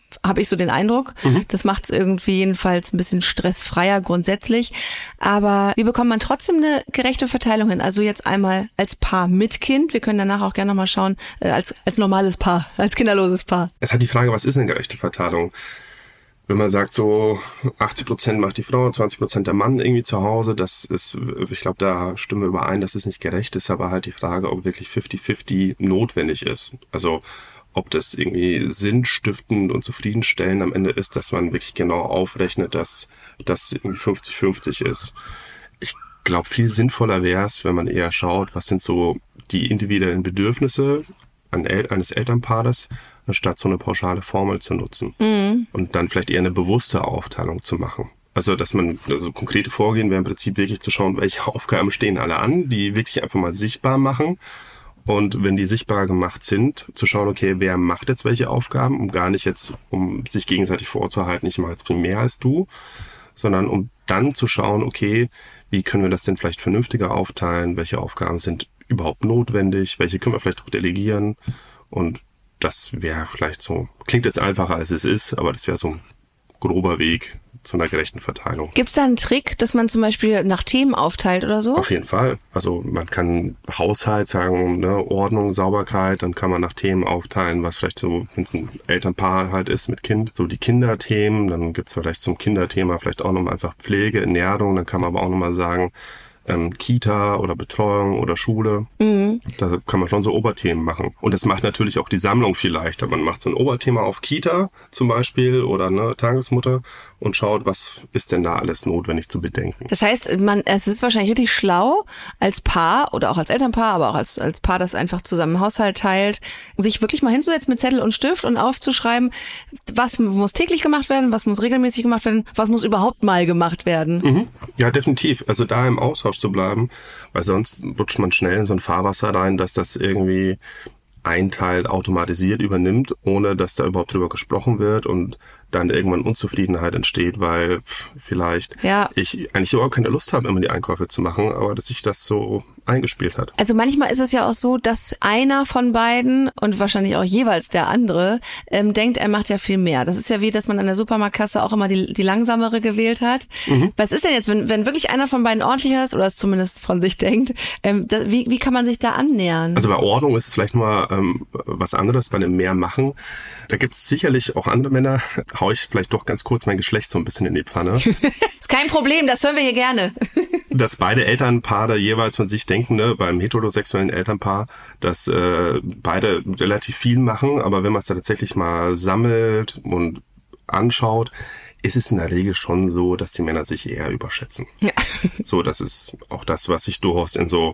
habe ich so den Eindruck. Mhm. Das macht es irgendwie jedenfalls ein bisschen stressfreier grundsätzlich. Aber wie bekommt man trotzdem eine gerechte Verteilung hin? Also jetzt einmal als Paar mit Kind. Wir können danach auch gerne nochmal schauen, äh, als, als normales Paar, als kinderloses Paar.
Es hat die Frage, was ist eine gerechte Verteilung? Wenn man sagt, so achtzig Prozent macht die Frau, zwanzig Prozent der Mann irgendwie zu Hause, das ist, ich glaube, da stimmen wir überein, dass es nicht gerecht ist, aber halt die Frage, ob wirklich fünfzig fünfzig notwendig ist. Also ob das irgendwie sinnstiftend und zufriedenstellend am Ende ist, dass man wirklich genau aufrechnet, dass das irgendwie fünfzig fünfzig ist. Ich glaube, viel sinnvoller wäre es, wenn man eher schaut, was sind so die individuellen Bedürfnisse eines Elternpaares, anstatt so eine pauschale Formel zu nutzen. Mhm. Und dann vielleicht eher eine bewusste Aufteilung zu machen. Also, dass man, also konkrete Vorgehen wäre im Prinzip wirklich zu schauen, welche Aufgaben stehen alle an, die wirklich einfach mal sichtbar machen. Und wenn die sichtbar gemacht sind, zu schauen, okay, wer macht jetzt welche Aufgaben, um gar nicht jetzt, um sich gegenseitig vorzuhalten, ich mache jetzt viel mehr als du, sondern um dann zu schauen, okay, wie können wir das denn vielleicht vernünftiger aufteilen, welche Aufgaben sind überhaupt notwendig, welche können wir vielleicht auch delegieren, und das wäre vielleicht so, klingt jetzt einfacher als es ist, aber das wäre so ein grober Weg zu einer gerechten Verteilung.
Gibt es da einen Trick, dass man zum Beispiel nach Themen aufteilt oder so?
Auf jeden Fall. Also man kann Haushalt sagen, ne, Ordnung, Sauberkeit, dann kann man nach Themen aufteilen, was vielleicht so, wenn es ein Elternpaar halt ist mit Kind, so die Kinderthemen, dann gibt es vielleicht zum Kinderthema vielleicht auch nochmal einfach Pflege, Ernährung, dann kann man aber auch nochmal sagen, Ähm, Kita oder Betreuung oder Schule. Mhm. Da kann man schon so Oberthemen machen. Und das macht natürlich auch die Sammlung viel leichter. Man macht so ein Oberthema auf Kita zum Beispiel oder ne, Tagesmutter und schaut, was ist denn da alles notwendig zu bedenken.
Das heißt, man, es ist wahrscheinlich richtig schlau, als Paar oder auch als Elternpaar, aber auch als, als Paar, das einfach zusammen Haushalt teilt, sich wirklich mal hinzusetzen mit Zettel und Stift und aufzuschreiben, was muss täglich gemacht werden, was muss regelmäßig gemacht werden, was muss überhaupt mal gemacht werden.
Mhm. Ja, definitiv. Also da im Austausch zu bleiben, weil sonst rutscht man schnell in so ein Fahrwasser rein, dass das irgendwie ein Teil automatisiert übernimmt, ohne dass da überhaupt drüber gesprochen wird und dann irgendwann Unzufriedenheit entsteht, weil pff, vielleicht
ja.
ich eigentlich überhaupt keine Lust habe, immer die Einkäufe zu machen, aber dass sich das so eingespielt hat.
Also manchmal ist es ja auch so, dass einer von beiden und wahrscheinlich auch jeweils der andere ähm, denkt, er macht ja viel mehr. Das ist ja wie, dass man an der Supermarktkasse auch immer die, die langsamere gewählt hat. Mhm. Was ist denn jetzt, wenn, wenn wirklich einer von beiden ordentlicher ist oder es zumindest von sich denkt, ähm, da, wie, wie kann man sich da annähern?
Also bei Ordnung ist es vielleicht mal ähm, was anderes, bei dem mehr machen. Da gibt es sicherlich auch andere Männer, hau ich vielleicht doch ganz kurz mein Geschlecht so ein bisschen in die Pfanne.
Ist kein Problem, das hören wir hier gerne.
Dass beide Elternpaare jeweils von sich denken, ne, beim heterosexuellen Elternpaar, dass äh, beide relativ viel machen, aber wenn man es da tatsächlich mal sammelt und anschaut, ist es in der Regel schon so, dass die Männer sich eher überschätzen. Ja. So, das ist auch das, was sich durchaus in so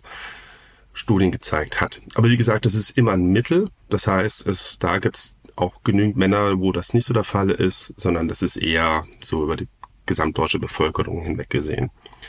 Studien gezeigt hat. Aber wie gesagt, das ist immer ein Mittel. Das heißt, es da gibt's auch genügend Männer, wo das nicht so der Fall ist, sondern das ist eher so über die gesamtdeutsche Bevölkerung hinweg gesehen.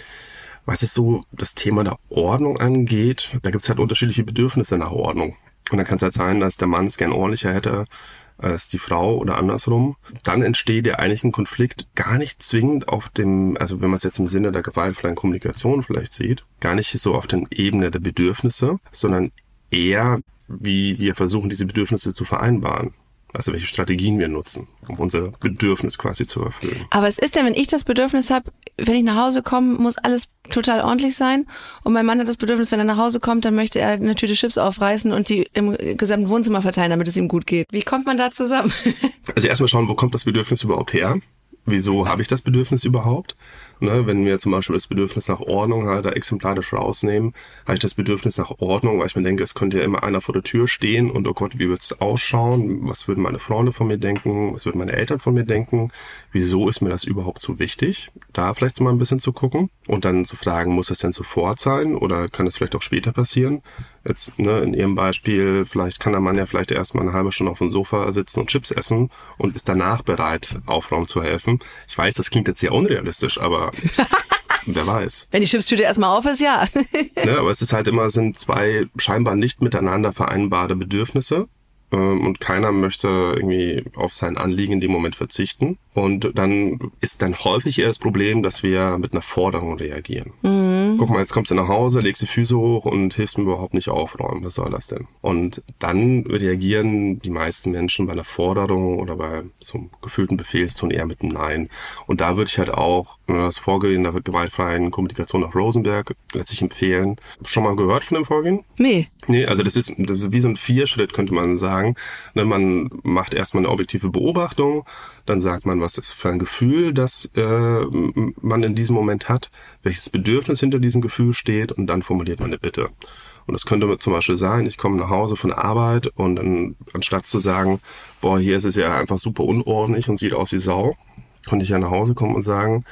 Was es so das Thema der Ordnung angeht, da gibt es halt unterschiedliche Bedürfnisse nach Ordnung. Und dann kann es halt sein, dass der Mann es gern ordentlicher hätte als die Frau oder andersrum. Dann entsteht ja eigentlich ein Konflikt gar nicht zwingend auf dem, also wenn man es jetzt im Sinne der gewaltfreien Kommunikation vielleicht sieht, gar nicht so auf der Ebene der Bedürfnisse, sondern eher, wie wir versuchen, diese Bedürfnisse zu vereinbaren. Also welche Strategien wir nutzen, um unser Bedürfnis quasi zu erfüllen.
Aber es ist ja, wenn ich das Bedürfnis habe, wenn ich nach Hause komme, muss alles total ordentlich sein. Und mein Mann hat das Bedürfnis, wenn er nach Hause kommt, dann möchte er eine Tüte Chips aufreißen und die im gesamten Wohnzimmer verteilen, damit es ihm gut geht. Wie kommt man da zusammen?
Also erstmal schauen, wo kommt das Bedürfnis überhaupt her? Wieso habe ich das Bedürfnis überhaupt? Ne, wenn wir zum Beispiel das Bedürfnis nach Ordnung halt da exemplarisch rausnehmen, habe ich das Bedürfnis nach Ordnung, weil ich mir denke, es könnte ja immer einer vor der Tür stehen und oh Gott, wie wird es ausschauen? Was würden meine Freunde von mir denken? Was würden meine Eltern von mir denken? Wieso ist mir das überhaupt so wichtig? Da vielleicht so mal ein bisschen zu gucken und dann zu fragen, muss das denn sofort sein oder kann das vielleicht auch später passieren? Jetzt ne, in Ihrem Beispiel, vielleicht kann der Mann ja vielleicht erstmal eine halbe Stunde auf dem Sofa sitzen und Chips essen und ist danach bereit, aufräumen zu helfen. Ich weiß, das klingt jetzt sehr unrealistisch, aber wer weiß.
Wenn die Chipstüte erstmal auf ist, ja.
Ne, aber es ist halt immer, sind zwei scheinbar nicht miteinander vereinbare Bedürfnisse. Und keiner möchte irgendwie auf sein Anliegen in dem Moment verzichten. Und dann ist dann häufig eher das Problem, dass wir mit einer Forderung reagieren. Mhm.
Mhm.
Guck mal, jetzt kommst du nach Hause, legst die Füße hoch und hilfst mir überhaupt nicht aufräumen. Was soll das denn? Und dann reagieren die meisten Menschen bei einer Forderung oder bei so einem gefühlten Befehlston eher mit einem Nein. Und da würde ich halt auch das Vorgehen der gewaltfreien Kommunikation nach Rosenberg letztlich empfehlen. Schon mal gehört von dem Vorgehen?
Nee.
Nee, also das ist, das ist wie so ein Vierschritt, könnte man sagen. Ne, man macht erstmal eine objektive Beobachtung, dann sagt man, was ist für ein Gefühl, das äh, man in diesem Moment hat, welches Bedürfnis hinter diesem Gefühl steht, und dann formuliert man eine Bitte. Und das könnte zum Beispiel sein, ich komme nach Hause von der Arbeit und dann, anstatt zu sagen, boah, hier ist es ja einfach super unordentlich und sieht aus wie Sau, konnte ich ja nach Hause kommen und sagen,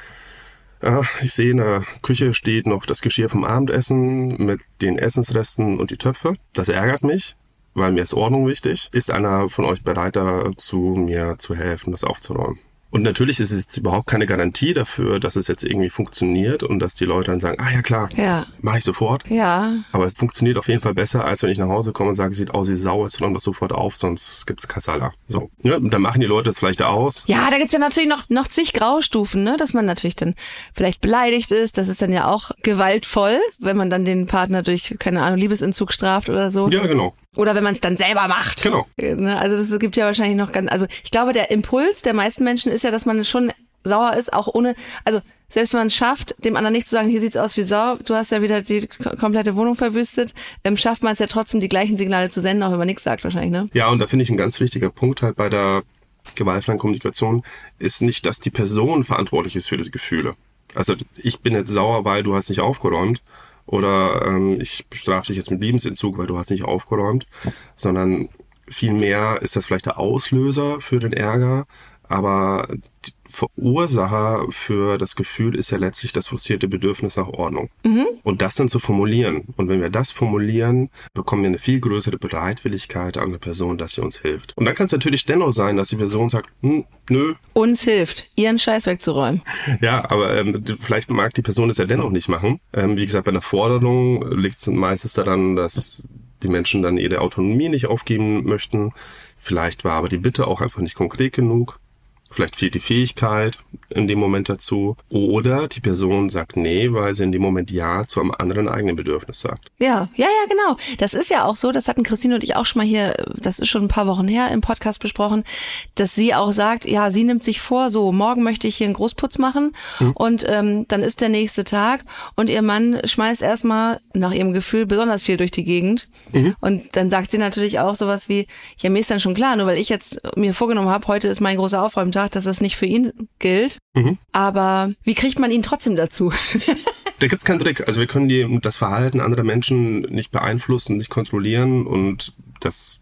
ja, ich sehe, in der Küche steht noch das Geschirr vom Abendessen mit den Essensresten und die Töpfe. Das ärgert mich, weil mir ist Ordnung wichtig. Ist einer von euch bereit dazu, mir zu helfen, das aufzuräumen? Und natürlich ist es jetzt überhaupt keine Garantie dafür, dass es jetzt irgendwie funktioniert und dass die Leute dann sagen, ah ja klar,
Ja.
mache ich sofort.
Ja.
Aber es funktioniert auf jeden Fall besser, als wenn ich nach Hause komme und sage, sieht aus wie Sau, jetzt räumt das sofort auf, sonst gibt's Kassala. So. Ja, und dann machen die Leute das vielleicht aus.
Ja, da gibt's ja natürlich noch, noch zig Graustufen, ne, dass man natürlich dann vielleicht beleidigt ist. Das ist dann ja auch gewaltvoll, wenn man dann den Partner durch, keine Ahnung, Liebesentzug straft oder so.
Ja, genau.
Oder wenn man es dann selber macht.
Genau.
Ne, also das gibt ja wahrscheinlich noch ganz, also ich glaube, der Impuls der meisten Menschen ist ja, dass man schon sauer ist, auch ohne, also selbst wenn man es schafft, dem anderen nicht zu sagen, hier sieht's aus wie Sau, du hast ja wieder die k- komplette Wohnung verwüstet, ähm, schafft man es ja trotzdem, die gleichen Signale zu senden, auch wenn man nichts sagt wahrscheinlich, ne?
Ja, und da finde ich ein ganz wichtiger Punkt halt bei der gewaltfreien Kommunikation ist nicht, dass die Person verantwortlich ist für diese Gefühle. Also ich bin jetzt sauer, weil du hast nicht aufgeräumt, oder ähm, ich bestrafe dich jetzt mit Liebesentzug, weil du hast nicht aufgeräumt, sondern vielmehr ist das vielleicht der Auslöser für den Ärger, aber die Verursacher für das Gefühl ist ja letztlich das frustrierte Bedürfnis nach Ordnung. Mhm. Und das dann zu formulieren. Und wenn wir das formulieren, bekommen wir eine viel größere Bereitwilligkeit an der Person, dass sie uns hilft. Und dann kann es natürlich dennoch sein, dass die Person sagt, hm, nö.
Uns hilft, ihren Scheiß wegzuräumen.
Ja, aber ähm, vielleicht mag die Person es ja dennoch nicht machen. Ähm, wie gesagt, bei einer Forderung liegt es meistens daran, dass die Menschen dann ihre Autonomie nicht aufgeben möchten. Vielleicht war aber die Bitte auch einfach nicht konkret genug. Vielleicht fehlt die Fähigkeit in dem Moment dazu. Oder die Person sagt nee, weil sie in dem Moment ja zu einem anderen eigenen Bedürfnis sagt.
Ja, ja, ja, genau. Das ist ja auch so, das hatten Christine und ich auch schon mal hier, das ist schon ein paar Wochen her im Podcast besprochen, dass sie auch sagt, ja, sie nimmt sich vor, so, morgen möchte ich hier einen Großputz machen mhm. und ähm, dann ist der nächste Tag und ihr Mann schmeißt erstmal nach ihrem Gefühl besonders viel durch die Gegend. Mhm. Und dann sagt sie natürlich auch sowas wie, ja, mir ist dann schon klar, nur weil ich jetzt mir vorgenommen habe, heute ist mein großer Aufräumtag, dass das nicht für ihn gilt. Mhm. Aber wie kriegt man ihn trotzdem dazu?
Da gibt's keinen Trick. Also wir können die, das Verhalten anderer Menschen nicht beeinflussen, nicht kontrollieren, und das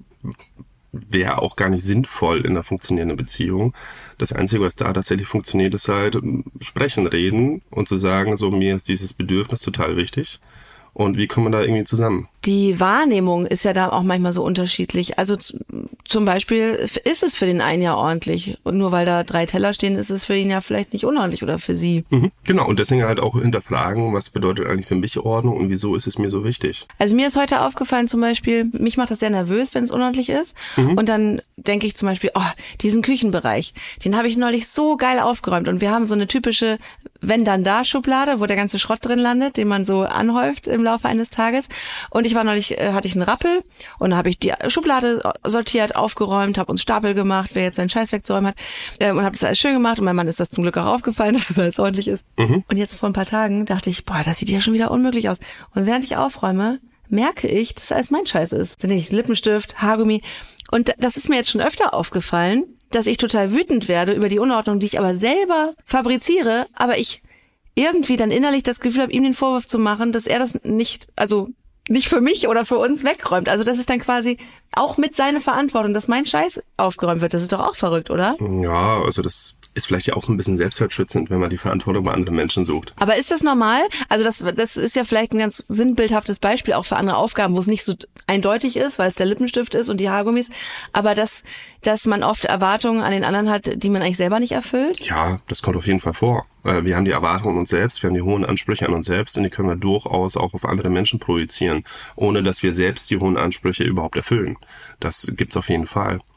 wäre auch gar nicht sinnvoll in einer funktionierenden Beziehung. Das Einzige, was da tatsächlich funktioniert, ist halt sprechen, reden und zu sagen, so, mir ist dieses Bedürfnis total wichtig. Und wie kommen wir da irgendwie zusammen?
Die Wahrnehmung ist ja da auch manchmal so unterschiedlich. Also z- zum Beispiel ist es für den einen ja ordentlich. Und nur weil da drei Teller stehen, ist es für ihn ja vielleicht nicht unordentlich oder für sie.
Mhm, genau. Und deswegen halt auch hinterfragen, was bedeutet eigentlich für mich Ordnung und wieso ist es mir so wichtig?
Also mir ist heute aufgefallen zum Beispiel, mich macht das sehr nervös, wenn es unordentlich ist. Mhm. Und dann denke ich zum Beispiel, oh, diesen Küchenbereich, den habe ich neulich so geil aufgeräumt. Und wir haben so eine typische Wenn-dann-da-Schublade, wo der ganze Schrott drin landet, den man so anhäuft im Laufe eines Tages. Und ich war neulich, äh, hatte ich einen Rappel und dann habe ich die Schublade sortiert, aufgeräumt, habe uns Stapel gemacht, wer jetzt seinen Scheiß wegzuräumen hat, ähm, und habe das alles schön gemacht. Und mein Mann ist das zum Glück auch aufgefallen, dass es alles ordentlich ist. Mhm. Und jetzt vor ein paar Tagen dachte ich, boah, das sieht ja schon wieder unmöglich aus. Und während ich aufräume, merke ich, dass alles mein Scheiß ist. Dann denke ich, Lippenstift, Haargummi. Und das ist mir jetzt schon öfter aufgefallen, dass ich total wütend werde über die Unordnung, die ich aber selber fabriziere, aber ich irgendwie dann innerlich das Gefühl habe, ihm den Vorwurf zu machen, dass er das nicht, also nicht für mich oder für uns wegräumt. Also das ist dann quasi auch mit seiner Verantwortung, dass mein Scheiß aufgeräumt wird. Das ist doch auch verrückt, oder?
Ja, also das ist vielleicht ja auch so ein bisschen selbstwertschützend, wenn man die Verantwortung bei anderen Menschen sucht.
Aber ist das normal? Also das, das ist ja vielleicht ein ganz sinnbildhaftes Beispiel auch für andere Aufgaben, wo es nicht so eindeutig ist, weil es der Lippenstift ist und die Haargummis. Aber dass, dass man oft Erwartungen an den anderen hat, die man eigentlich selber nicht erfüllt?
Ja, das kommt auf jeden Fall vor. Wir haben die Erwartungen an uns selbst, wir haben die hohen Ansprüche an uns selbst und die können wir durchaus auch auf andere Menschen projizieren, ohne dass wir selbst die hohen Ansprüche überhaupt erfüllen. Das gibt's auf jeden Fall.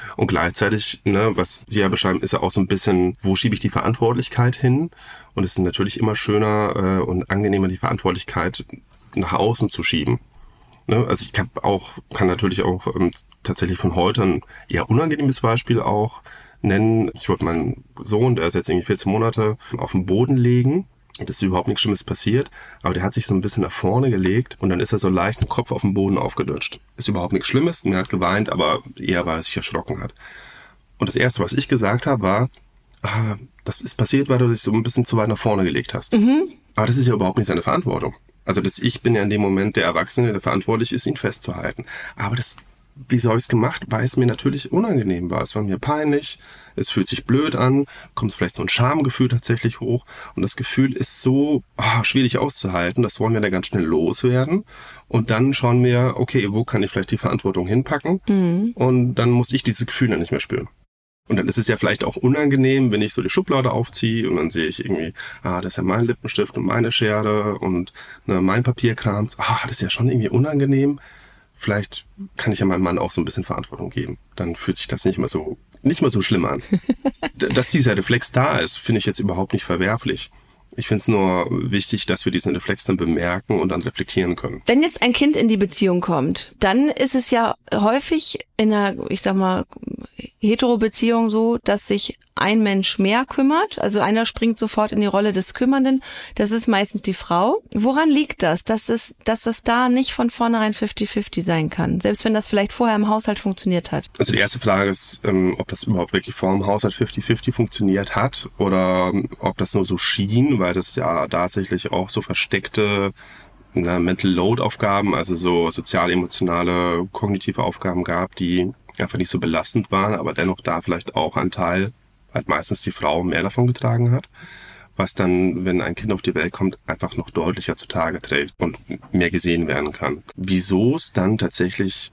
Und gleichzeitig, ne, was Sie ja beschreiben, ist ja auch so ein bisschen, wo schiebe ich die Verantwortlichkeit hin? Und es ist natürlich immer schöner äh, und angenehmer, die Verantwortlichkeit nach außen zu schieben. Ne? Also ich kann auch, kann natürlich auch ähm, tatsächlich von heute ein eher unangenehmes Beispiel auch nennen. Ich wollte meinen Sohn, der ist jetzt irgendwie vierzehn Monate, auf den Boden legen. Und es ist überhaupt nichts Schlimmes passiert, aber der hat sich so ein bisschen nach vorne gelegt und dann ist er so leicht mit dem Kopf auf den Boden aufgedutscht. Ist überhaupt nichts Schlimmes und er hat geweint, aber eher, weil er sich erschrocken hat. Und das Erste, was ich gesagt habe, war, ah, das ist passiert, weil du dich so ein bisschen zu weit nach vorne gelegt hast. Mhm. Aber das ist ja überhaupt nicht seine Verantwortung. Also das, ich bin ja in dem Moment der Erwachsene, der verantwortlich ist, ihn festzuhalten. Aber das, wieso habe ich es gemacht? Weil es mir natürlich unangenehm war. Es war mir peinlich, es fühlt sich blöd an, kommt vielleicht so ein Schamgefühl tatsächlich hoch. Und das Gefühl ist so oh, schwierig auszuhalten, das wollen wir da ganz schnell loswerden. Und dann schauen wir, okay, wo kann ich vielleicht die Verantwortung hinpacken? Mhm. Und dann muss ich dieses Gefühl dann nicht mehr spüren. Und dann ist es ja vielleicht auch unangenehm, wenn ich so die Schublade aufziehe und dann sehe ich irgendwie, ah, das ist ja mein Lippenstift und meine Schere und ne, mein Papierkrams. Ah, das ist ja schon irgendwie unangenehm. Vielleicht kann ich ja meinem Mann auch so ein bisschen Verantwortung geben. Dann fühlt sich das nicht mehr so, nicht mehr so schlimm an. Dass dieser Reflex da ist, finde ich jetzt überhaupt nicht verwerflich. Ich finde es nur wichtig, dass wir diesen Reflex dann bemerken und dann reflektieren können.
Wenn jetzt ein Kind in die Beziehung kommt, dann ist es ja häufig in einer, ich sag mal, Hetero-Beziehung so, dass sich ein Mensch mehr kümmert. Also einer springt sofort in die Rolle des Kümmernden. Das ist meistens die Frau. Woran liegt das, dass es, dass das da nicht von vornherein fifty fifty sein kann? Selbst wenn das vielleicht vorher im Haushalt funktioniert hat.
Also die erste Frage ist, ähm, ob das überhaupt wirklich vor dem Haushalt fifty fifty funktioniert hat oder ob das nur so schien, weil das ja tatsächlich auch so versteckte na, Mental Load Aufgaben, also so sozial-emotionale, kognitive Aufgaben gab, die einfach nicht so belastend waren, aber dennoch da vielleicht auch ein Teil, halt meistens die Frau mehr davon getragen hat, was dann, wenn ein Kind auf die Welt kommt, einfach noch deutlicher zutage trägt und mehr gesehen werden kann. Wieso es dann tatsächlich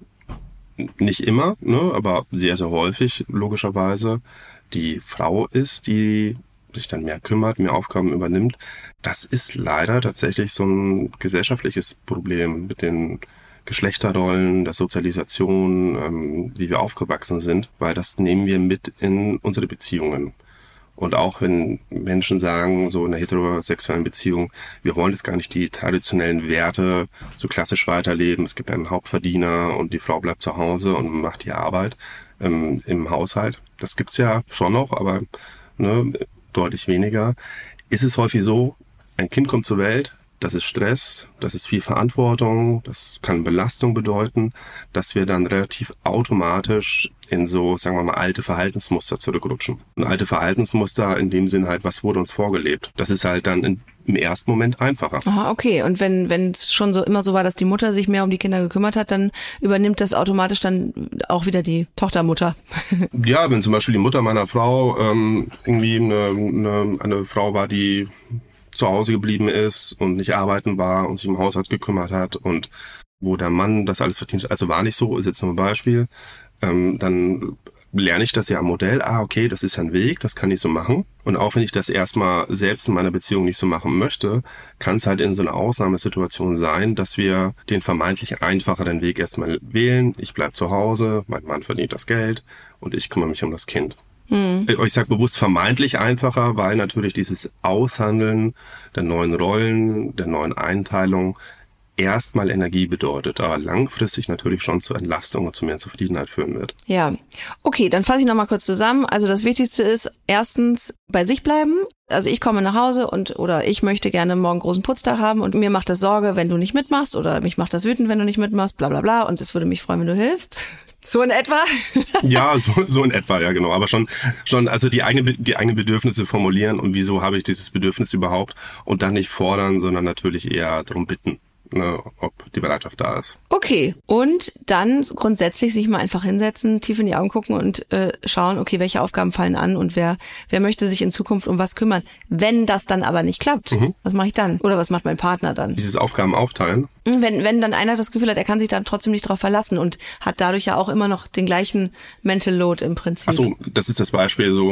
nicht immer, ne, aber sehr, sehr häufig logischerweise die Frau ist, die sich dann mehr kümmert, mehr Aufgaben übernimmt, das ist leider tatsächlich so ein gesellschaftliches Problem mit den Geschlechterrollen, der Sozialisation, ähm, wie wir aufgewachsen sind, weil das nehmen wir mit in unsere Beziehungen. Und auch wenn Menschen sagen, so in einer heterosexuellen Beziehung, wir wollen jetzt gar nicht die traditionellen Werte so klassisch weiterleben, es gibt einen Hauptverdiener und die Frau bleibt zu Hause und macht die Arbeit ähm, im Haushalt. Das gibt's ja schon noch, aber ne, deutlich weniger. Ist es häufig so, ein Kind kommt zur Welt, das ist Stress, das ist viel Verantwortung, das kann Belastung bedeuten, dass wir dann relativ automatisch in so, sagen wir mal, alte Verhaltensmuster zurückrutschen. Ein alte Verhaltensmuster in dem Sinn halt, was wurde uns vorgelebt. Das ist halt dann in, im ersten Moment einfacher.
Aha, okay. Und wenn wenn es schon so immer so war, dass die Mutter sich mehr um die Kinder gekümmert hat, dann übernimmt das automatisch dann auch wieder die Tochtermutter.
Ja, wenn zum Beispiel die Mutter meiner Frau ähm, irgendwie eine, eine, eine Frau war, die zu Hause geblieben ist und nicht arbeiten war und sich im Haushalt gekümmert hat und wo der Mann das alles verdient hat, also war nicht so, ist jetzt nur ein Beispiel, ähm, dann lerne ich das ja am Modell, ah, okay, das ist ja ein Weg, das kann ich so machen. Und auch wenn ich das erstmal selbst in meiner Beziehung nicht so machen möchte, kann es halt in so einer Ausnahmesituation sein, dass wir den vermeintlich einfacheren Weg erstmal wählen. Ich bleib zu Hause, mein Mann verdient das Geld und ich kümmere mich um das Kind. Hm. Ich sage bewusst vermeintlich einfacher, weil natürlich dieses Aushandeln der neuen Rollen, der neuen Einteilung erstmal Energie bedeutet, aber langfristig natürlich schon zur Entlastung und zu mehr Zufriedenheit führen wird.
Ja, okay, dann fasse ich nochmal kurz zusammen. Also das Wichtigste ist erstens bei sich bleiben. Also ich komme nach Hause und oder ich möchte gerne morgen großen Putztag haben und mir macht das Sorge, wenn du nicht mitmachst oder mich macht das wütend, wenn du nicht mitmachst, bla bla bla und es würde mich freuen, wenn du hilfst. So in etwa?
Ja, so, so in etwa, ja genau. Aber schon, schon, also die eigene, die eigenen Bedürfnisse formulieren und wieso habe ich dieses Bedürfnis überhaupt und dann nicht fordern, sondern natürlich eher darum bitten, ne, ob die Bereitschaft da ist.
Okay. Und dann grundsätzlich sich mal einfach hinsetzen, tief in die Augen gucken und äh, schauen, okay, welche Aufgaben fallen an und wer, wer möchte sich in Zukunft um was kümmern. Wenn das dann aber nicht klappt, mhm. was mache ich dann? Oder was macht mein Partner dann?
Dieses Aufgaben aufteilen.
Wenn, wenn dann einer das Gefühl hat, er kann sich dann trotzdem nicht drauf verlassen und hat dadurch ja auch immer noch den gleichen Mental Load im Prinzip.
Ach so, das ist das Beispiel so,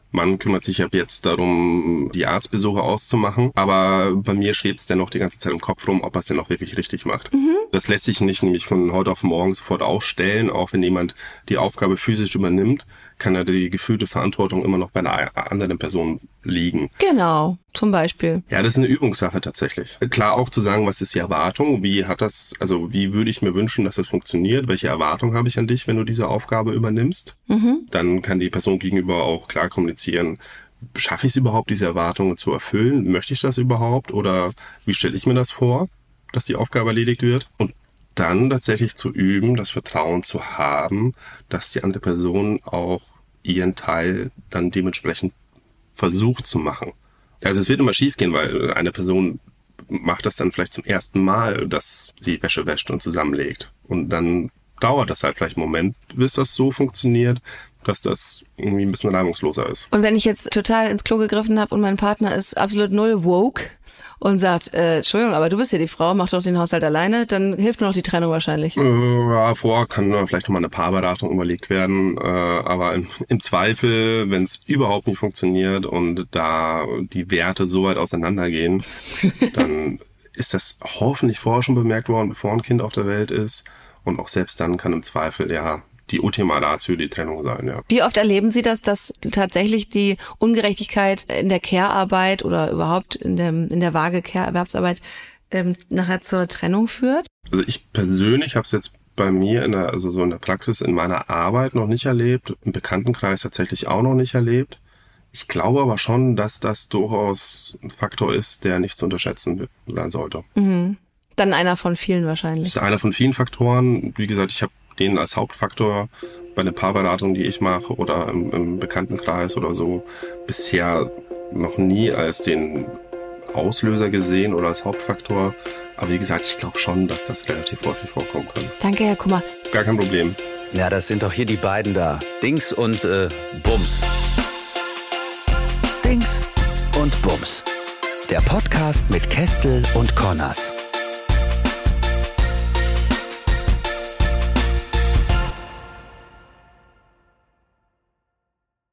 Mann kümmert sich ab jetzt darum, die Arztbesuche auszumachen, aber bei mir schwebt es dennoch die ganze Zeit im Kopf rum, ob er es denn auch wirklich richtig macht. Mhm. Das lässt sich nicht nämlich von heute auf morgen sofort ausstellen, auch wenn jemand die Aufgabe physisch übernimmt, kann ja die gefühlte Verantwortung immer noch bei einer anderen Person liegen.
Genau, zum Beispiel.
Ja, das ist eine Übungssache tatsächlich. Klar auch zu sagen, was ist die Erwartung, wie hat das, also wie würde ich mir wünschen, dass das funktioniert, welche Erwartung habe ich an dich, wenn du diese Aufgabe übernimmst. Mhm. Dann kann die Person gegenüber auch klar kommunizieren, schaffe ich es überhaupt, diese Erwartungen zu erfüllen? Möchte ich das überhaupt oder wie stelle ich mir das vor, dass die Aufgabe erledigt wird? Und dann tatsächlich zu üben, das Vertrauen zu haben, dass die andere Person auch ihren Teil dann dementsprechend versucht zu machen. Also es wird immer schief gehen, weil eine Person macht das dann vielleicht zum ersten Mal, dass sie Wäsche wäscht und zusammenlegt. Und dann dauert das halt vielleicht einen Moment, bis das so funktioniert, dass das irgendwie ein bisschen reibungsloser ist.
Und wenn ich jetzt total ins Klo gegriffen habe und mein Partner ist absolut null woke und sagt, äh, Entschuldigung, aber du bist ja die Frau, mach doch den Haushalt alleine, dann hilft nur noch die Trennung wahrscheinlich.
Äh, ja, vorher kann vielleicht nochmal eine Paarberatung überlegt werden, äh, aber im, im Zweifel, wenn es überhaupt nicht funktioniert und da die Werte so weit auseinandergehen, dann ist das hoffentlich vorher schon bemerkt worden, bevor ein Kind auf der Welt ist, und auch selbst dann kann im Zweifel ja die Ultima Ratio die Trennung sein, ja.
Wie oft erleben Sie das, dass tatsächlich die Ungerechtigkeit in der Care-Arbeit oder überhaupt in der, in der vage Care-Erwerbsarbeit ähm, nachher zur Trennung führt?
Also ich persönlich habe es jetzt bei mir in der, also so in der Praxis in meiner Arbeit noch nicht erlebt, im Bekanntenkreis tatsächlich auch noch nicht erlebt. Ich glaube aber schon, dass das durchaus ein Faktor ist, der nicht zu unterschätzen sein sollte.
Mhm. Dann einer von vielen wahrscheinlich.
Das ist einer von vielen Faktoren. Wie gesagt, ich habe den als Hauptfaktor bei der Paarberatung, die ich mache, oder im, im Bekanntenkreis oder so, bisher noch nie als den Auslöser gesehen oder als Hauptfaktor. Aber wie gesagt, ich glaube schon, dass das relativ häufig vorkommen kann.
Danke, Herr Kummer.
Gar kein Problem.
Ja, das sind doch hier die beiden da. Dings und äh, Bums. Dings und Bums. Der Podcast mit Kestel und Connors.